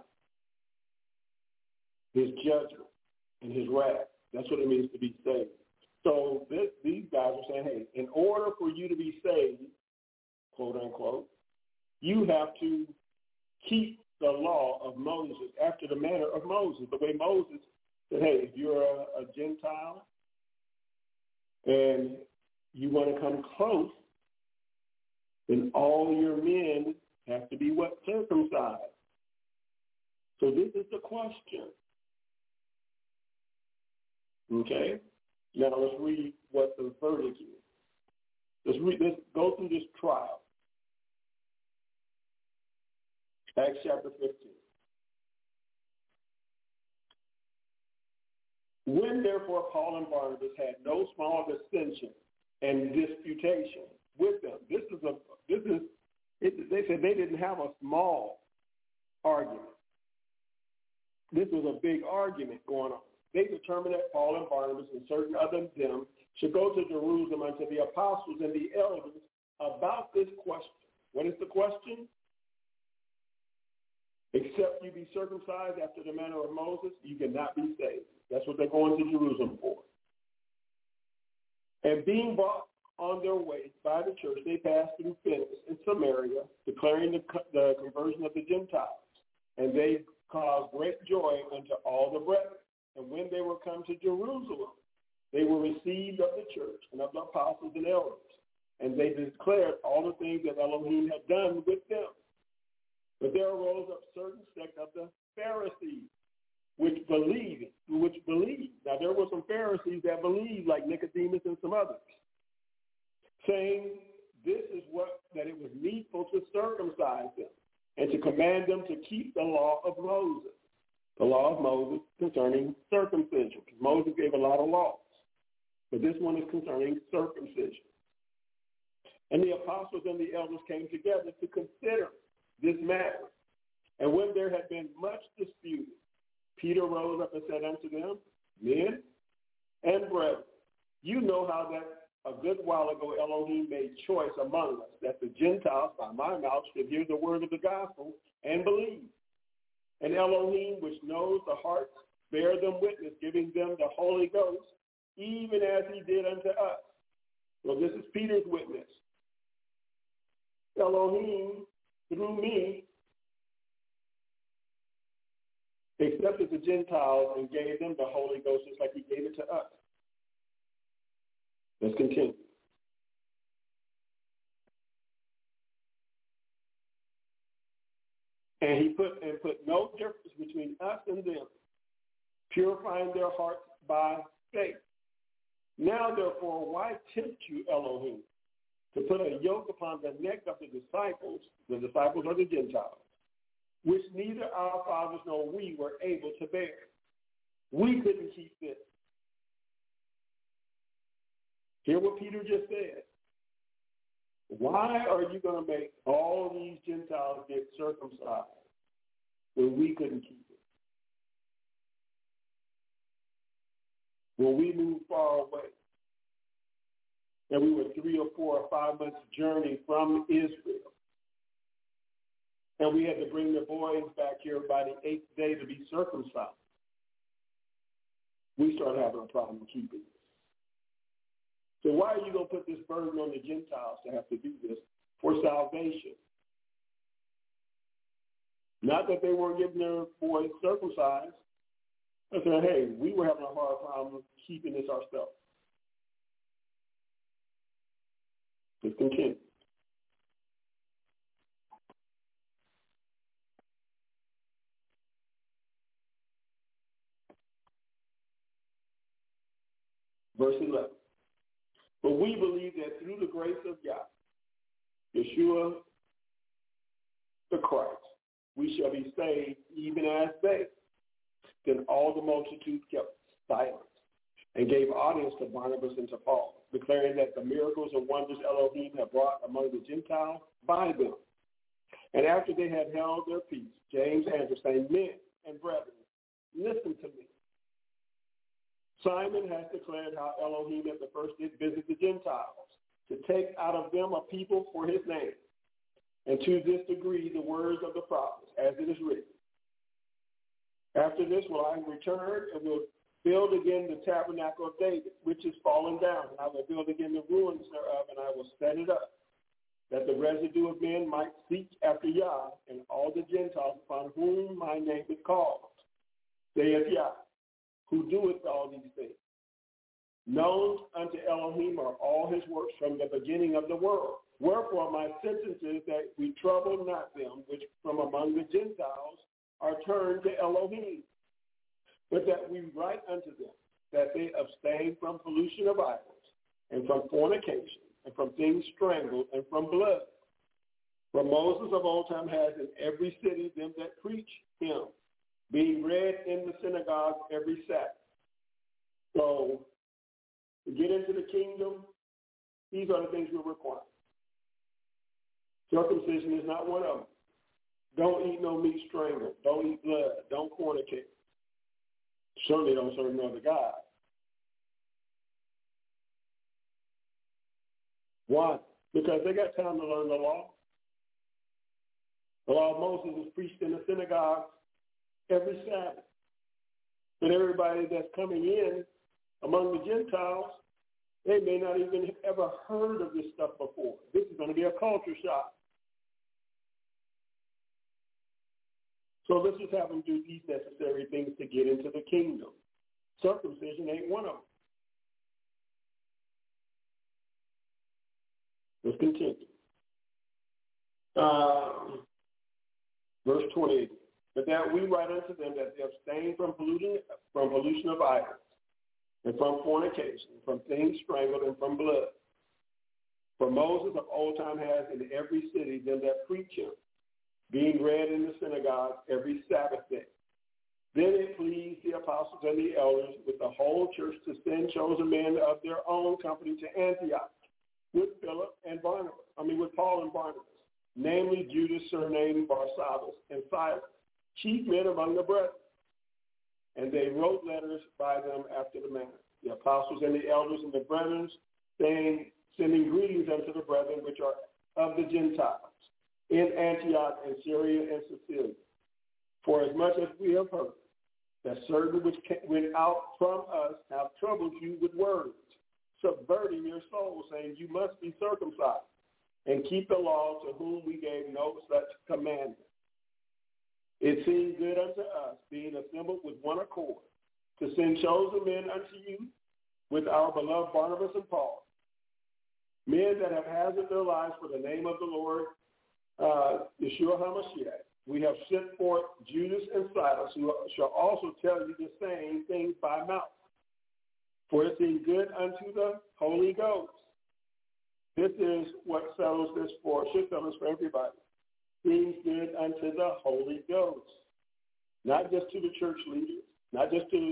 his judgment and his wrath. That's what it means to be saved. So these guys are saying, hey, in order for you to be saved, quote unquote, you have to keep the law of Moses after the manner of Moses. The way Moses said, hey, if you're a Gentile and you want to come close, then all your men have to be what? Circumcised. So this is the question. Okay? Now let's read what the verdict is. Let's go through this trial. Acts chapter 15. When therefore Paul and Barnabas had no small dissension and disputation with them, they said they didn't have a small argument. This was a big argument going on. They determined that Paul and Barnabas and certain other of them should go to Jerusalem unto the apostles and the elders about this question. What is the question? Except you be circumcised after the manner of Moses, you cannot be saved. That's what they're going to Jerusalem for. And being brought on their way by the church, they passed through Phoenix and Samaria, declaring the conversion of the Gentiles. And they caused great joy unto all the brethren. And when they were come to Jerusalem, they were received of the church and of the apostles and elders. And they declared all the things that Elohim had done with them. But there arose up certain sect of the Pharisees, which believed. Now, there were some Pharisees that believed, like Nicodemus and some others, saying this is that it was needful to circumcise them and to command them to keep the law of Moses. The law of Moses concerning circumcision, because Moses gave a lot of laws. But this one is concerning circumcision. And the apostles and the elders came together to consider this matter. And when there had been much disputed, Peter rose up and said unto them, Men and brethren, you know how that a good while ago Elohim made choice among us, that the Gentiles by my mouth should hear the word of the gospel and believe. And Elohim, which knows the hearts, bear them witness, giving them the Holy Ghost, even as he did unto us. So this is Peter's witness. Elohim, through me, accepted the Gentiles and gave them the Holy Ghost just like he gave it to us. Let's continue. And he put no difference between us and them, purifying their hearts by faith. Now, therefore, why tempt you, Elohim, to put a yoke upon the neck of the disciples are the Gentiles, which neither our fathers nor we were able to bear? We couldn't keep this. Hear what Peter just said. Why are you going to make all these Gentiles get circumcised when we couldn't keep it? When we moved far away? And we were 3 or 4 or 5 months journey from Israel. And we had to bring the boys back here by the 8th day to be circumcised. We started having a problem keeping this. So why are you going to put this burden on the Gentiles to have to do this for salvation? Not that they weren't getting their boys circumcised. I said, hey, we were having a hard problem keeping this ourselves. Let's continue. Verse 11. But we believe that through the grace of God, Yeshua the Christ, we shall be saved even as they. Then all the multitude kept silence and gave audience to Barnabas and to Paul, declaring that the miracles and wonders Elohim had brought among the Gentiles by them. And after they had held their peace, James answered, saying, men and brethren, listen to me. Simon has declared how Elohim at the first did visit the Gentiles to take out of them a people for his name. And to this degree, the words of the prophets, as it is written. After this will I return and will build again the tabernacle of David, which is fallen down. And I will build again the ruins thereof, and I will set it up, that the residue of men might seek after Yah and all the Gentiles upon whom my name is called, saith Yah, who doeth all these things. Known unto Elohim are all his works from the beginning of the world. Wherefore my sentence is that we trouble not them which from among the Gentiles are turned to Elohim, but that we write unto them that they abstain from pollution of idols, and from fornication, and from things strangled, and from blood. For Moses of old time has in every city them that preach him, being read in the synagogue every Sabbath. So to get into the kingdom, these are the things we're required. Circumcision is not one of them. Don't eat no meat strangled. Don't eat blood. Don't fornicate. Certainly don't serve another God. Why? Because they got time to learn the law. The law of Moses is preached in the synagogue every Sabbath. But everybody that's coming in among the Gentiles, they may not even ever heard of this stuff before. This is going to be a culture shock. So let's just have them do these necessary things to get into the kingdom. Circumcision ain't one of them. Let's continue. Verse 28. But that we write unto them that they abstain from pollution of idols, and from fornication, from things strangled, and from blood. For Moses of old time has in every city them that preach him, being read in the synagogue every Sabbath day. Then it pleased the apostles and the elders with the whole church to send chosen men of their own company to Antioch with Paul and Barnabas, namely Judas surnamed Barsabbas and Silas, chief men among the brethren. And they wrote letters by them after the manner, the apostles and the elders and the brethren, sending greetings unto the brethren which are of the Gentiles in Antioch and Syria and Sicilia. For as much as we have heard that certain which went out from us have troubled you with words, subverting your soul, saying you must be circumcised and keep the law, to whom we gave no such commandment. It seemed good unto us, being assembled with one accord, to send chosen men unto you with our beloved Barnabas and Paul, men that have hazarded their lives for the name of the Lord, Yeshua HaMashiach. We have sent forth Judas and Silas, who shall also tell you the same things by mouth. For it seemed good unto the Holy Ghost. This is what settles this should settle this for everybody. Seems good unto the Holy Ghost. Not just to the church leaders, not just to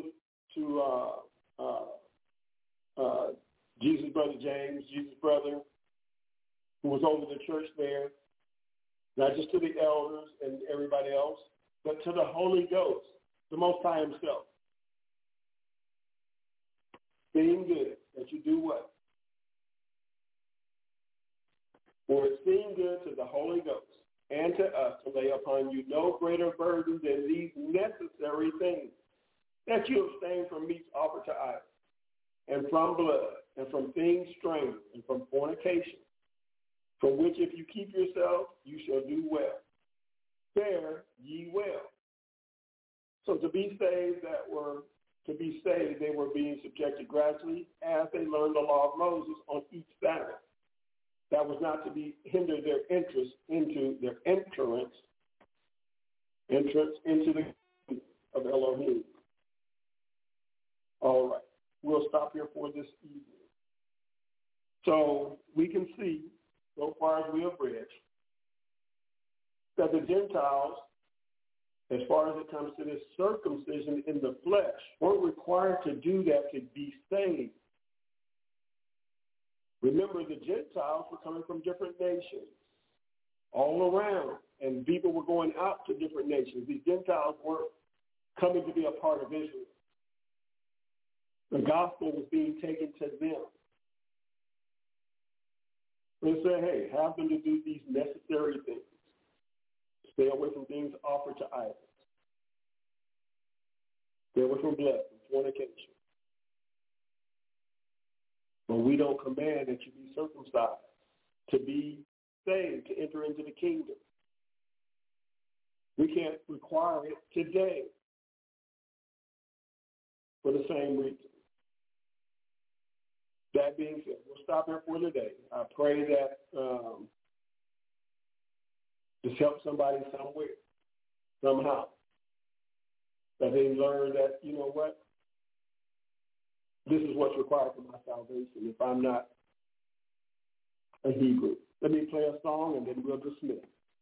Jesus' brother James, Jesus' brother, who was over the church there, not just to the elders and everybody else, but to the Holy Ghost, the Most High himself. Being good, that you do what? For it seemed good to the Holy Ghost and to us to lay upon you no greater burden than these necessary things, that you abstain from meats offered to idols, and from blood, and from things strange, and from fornication, from which if you keep yourself, you shall do well. Fare ye well. So to be saved, they were being subjected gradually as they learned the law of Moses on each Sabbath. That was not to be hinder their entrance into the kingdom of Elohim. All right, we'll stop here for this evening. So we can see, so far as we have read, that the Gentiles, as far as it comes to this circumcision in the flesh, weren't required to do that to be saved. Remember, the Gentiles were coming from different nations all around, and people were going out to different nations. These Gentiles weren't coming to be a part of Israel. The gospel was being taken to them. They said, hey, have them to do these necessary things. Stay away from things offered to idols. Stay away from blood and fornication. But we don't command that you be circumcised to be saved, to enter into the kingdom. We can't require it today for the same reason. That being said, we'll stop here for today. I pray that this helps somebody somewhere, somehow, that they learn that, you know what, this is what's required for my salvation if I'm not a Hebrew. Let me play a song and then we'll dismiss.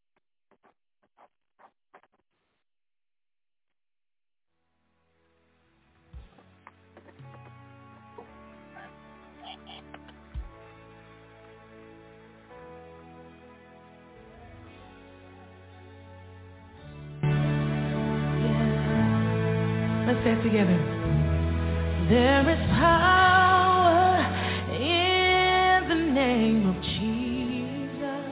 Let's say it together. There is power in the name of Jesus.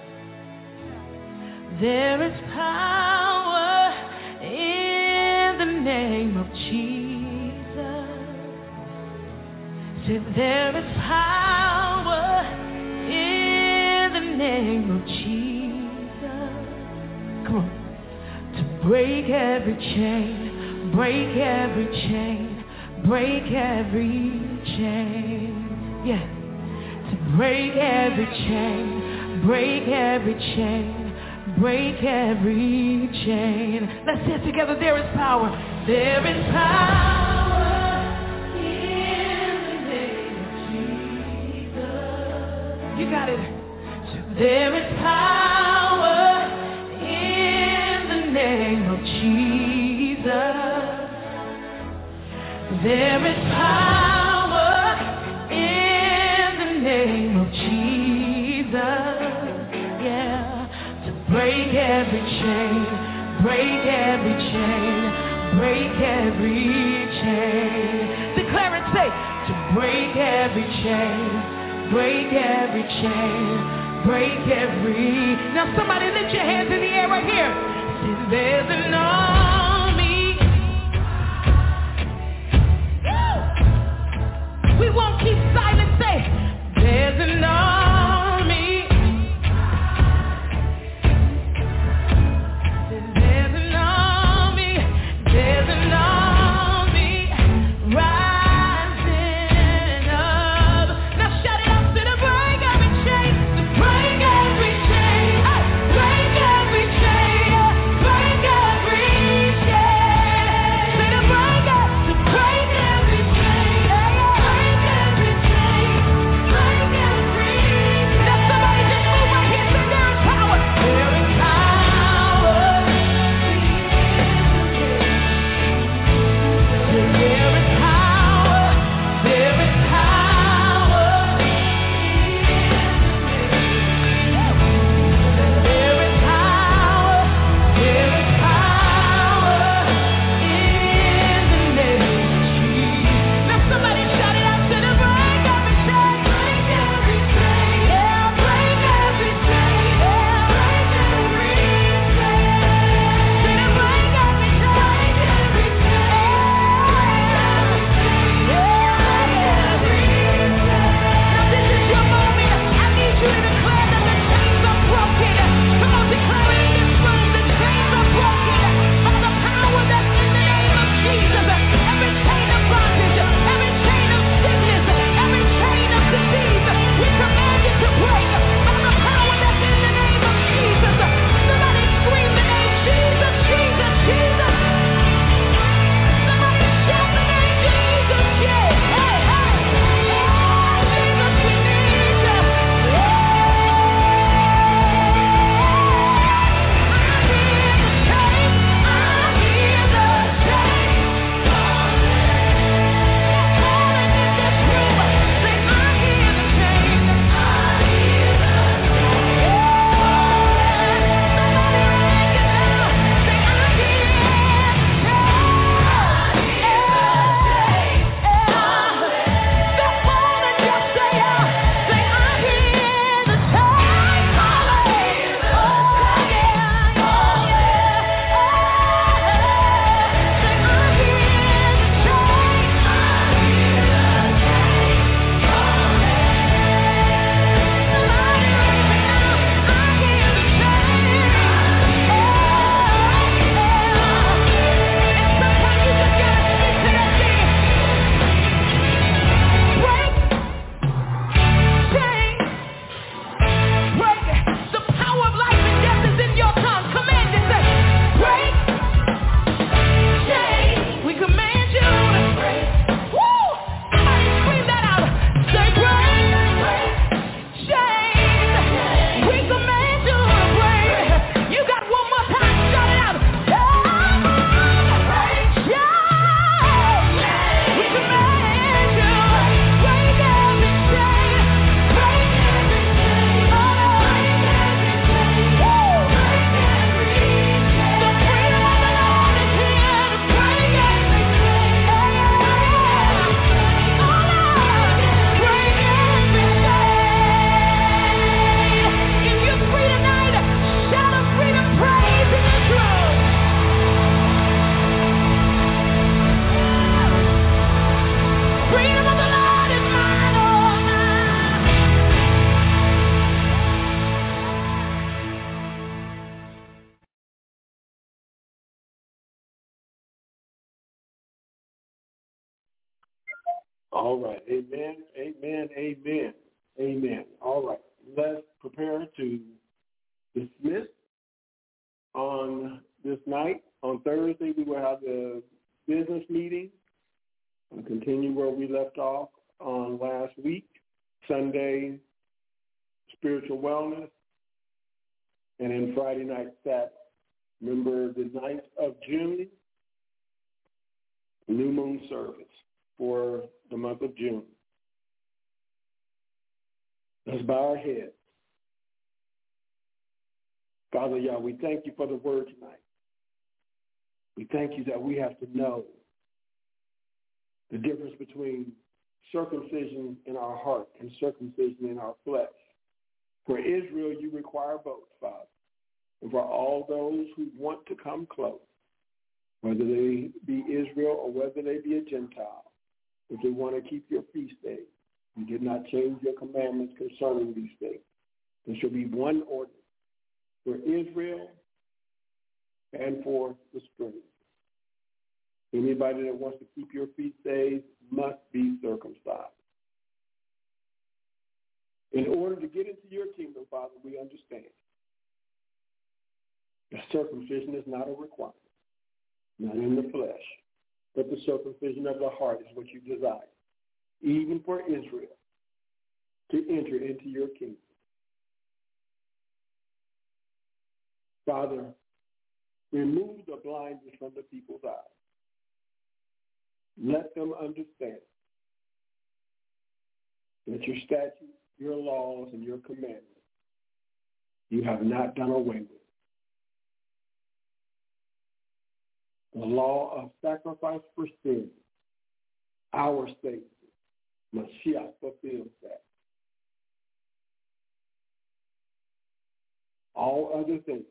There is power in the name of Jesus. Say, there is power in the name of Jesus. Come on. To break every chain. Break every chain, break every chain, yeah. To break every chain, break every chain, break every chain. Let's say it together, there is power. There is power in the name of Jesus. You got it. So there is power in the name of Jesus. There is power in the name of Jesus, yeah, to break every chain, break every chain, break every chain. Declare it, say, to break every chain, break every chain, break every. Now somebody lift your hands in the air right here. Say, there's an army. We won't keep silent, say, there's an army. There's an army, there's an army rising up. Now shout it out to the break every chain, to break every chain, break every chain, break every All right. Amen. Amen. Amen. Amen. All right. Let's prepare to dismiss on this night. On Thursday, we will have the business meeting and continue where we left off on last week. Sunday, spiritual wellness. And then Friday night, Sabbath. Remember the 9th of June, new moon service for the month of June. Let's bow our heads. Father Yah, we thank you for the word tonight. We thank you that we have to know the difference between circumcision in our heart and circumcision in our flesh. For Israel, you require both, Father. And for all those who want to come close, whether they be Israel or whether they be a Gentile, if they want to keep your feast days, you did not change your commandments concerning these things. There shall be one ordinance for Israel and for the stranger. Anybody that wants to keep your feast days must be circumcised. In order to get into your kingdom, Father, we understand that circumcision is not a requirement, not in the flesh, but the circumcision of the heart is what you desire, even for Israel, to enter into your kingdom. Father, remove the blindness from the people's eyes. Let them understand that your statutes, your laws, and your commandments, you have not done away with. The law of sacrifice for sin, our Savior, Mashiach, fulfills that. All other things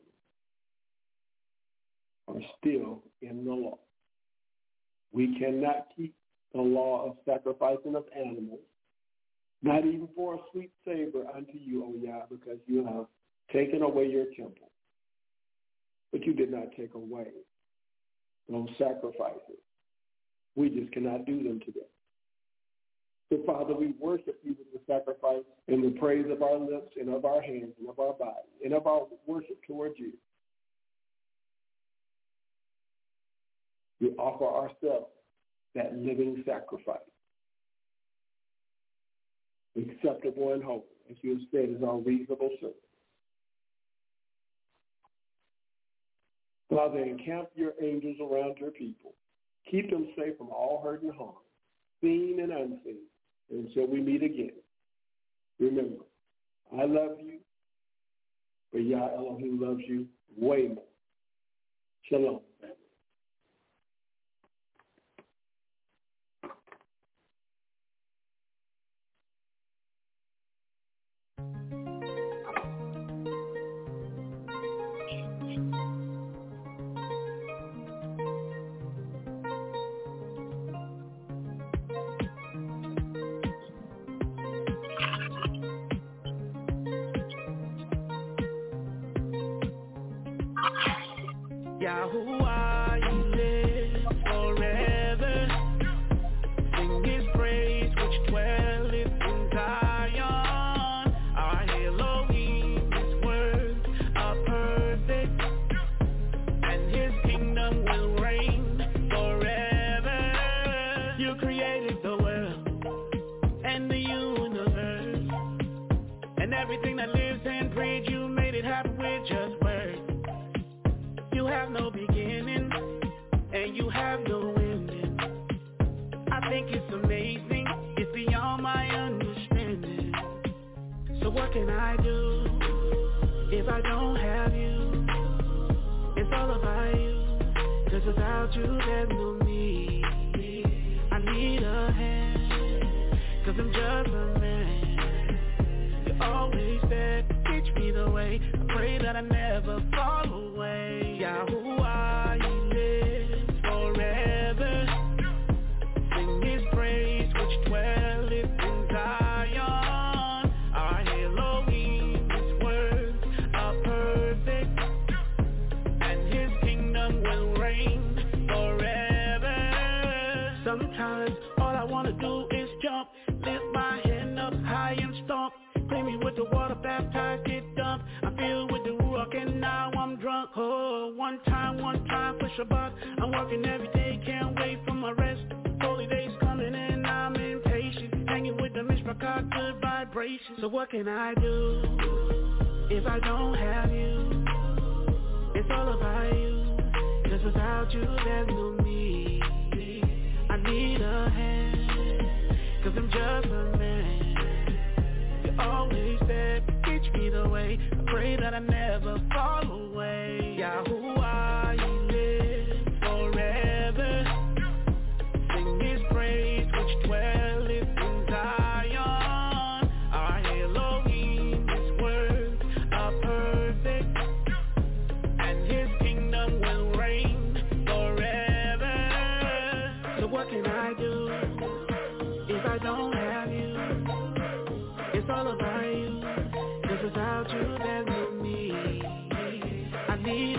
are still in the law. We cannot keep the law of sacrificing of animals, not even for a sweet savor unto you, O Yah, because you have taken away your temple. But you did not take away those sacrifices. We just cannot do them today. So, Father, we worship you with the sacrifice and the praise of our lips and of our hands and of our body and of our worship towards you. We offer ourselves that living sacrifice, acceptable and holy, as you have said, is our reasonable service. Father, encamp your angels around your people. Keep them safe from all hurt and harm, seen and unseen, until we meet again. Remember, I love you, but Yah Elohim loves you way more. Shalom. Yahuwah, you live forever. Sing his praise which dwelleth in Zion. Our Elohim, his words are perfect, and his kingdom will reign forever. You created the world and the universe, and everything that lives and breathes, you made it happen with just words. You have no beginning, and you have no ending. I think it's amazing, it's beyond my understanding. So what can I do if I don't have you? It's all about you, 'cause without you there's no me. I need a hand, 'cause I'm just a man. You're always there to teach me the way. I pray that I never fall away. Yahuwah, he lives forever. Sing his praise which dwelleth in Zion. Our Elohim, his words are perfect, and his kingdom will reign forever. Sometimes all I want to do is baptized, get dumped. I'm filled with the Ruach and now I'm drunk. Oh, one time for Shabbat. I'm working every day, can't wait for my rest. Holy days coming and I'm impatient. Hanging with the Mishpachah, good vibrations. So what can I do if I don't have you? It's all about you, 'cause without you there's no me. I need a hand, 'cause I'm just a man. You're always there, teach me the way. I pray that I never fall away. Yahuwah, you live forever. Sing his praise which dwelleth in Zion. Our Elohim, his words are perfect, and his kingdom will reign forever. So what can I do if I don't have you? It's all about you, 'cause without you there's no me. I need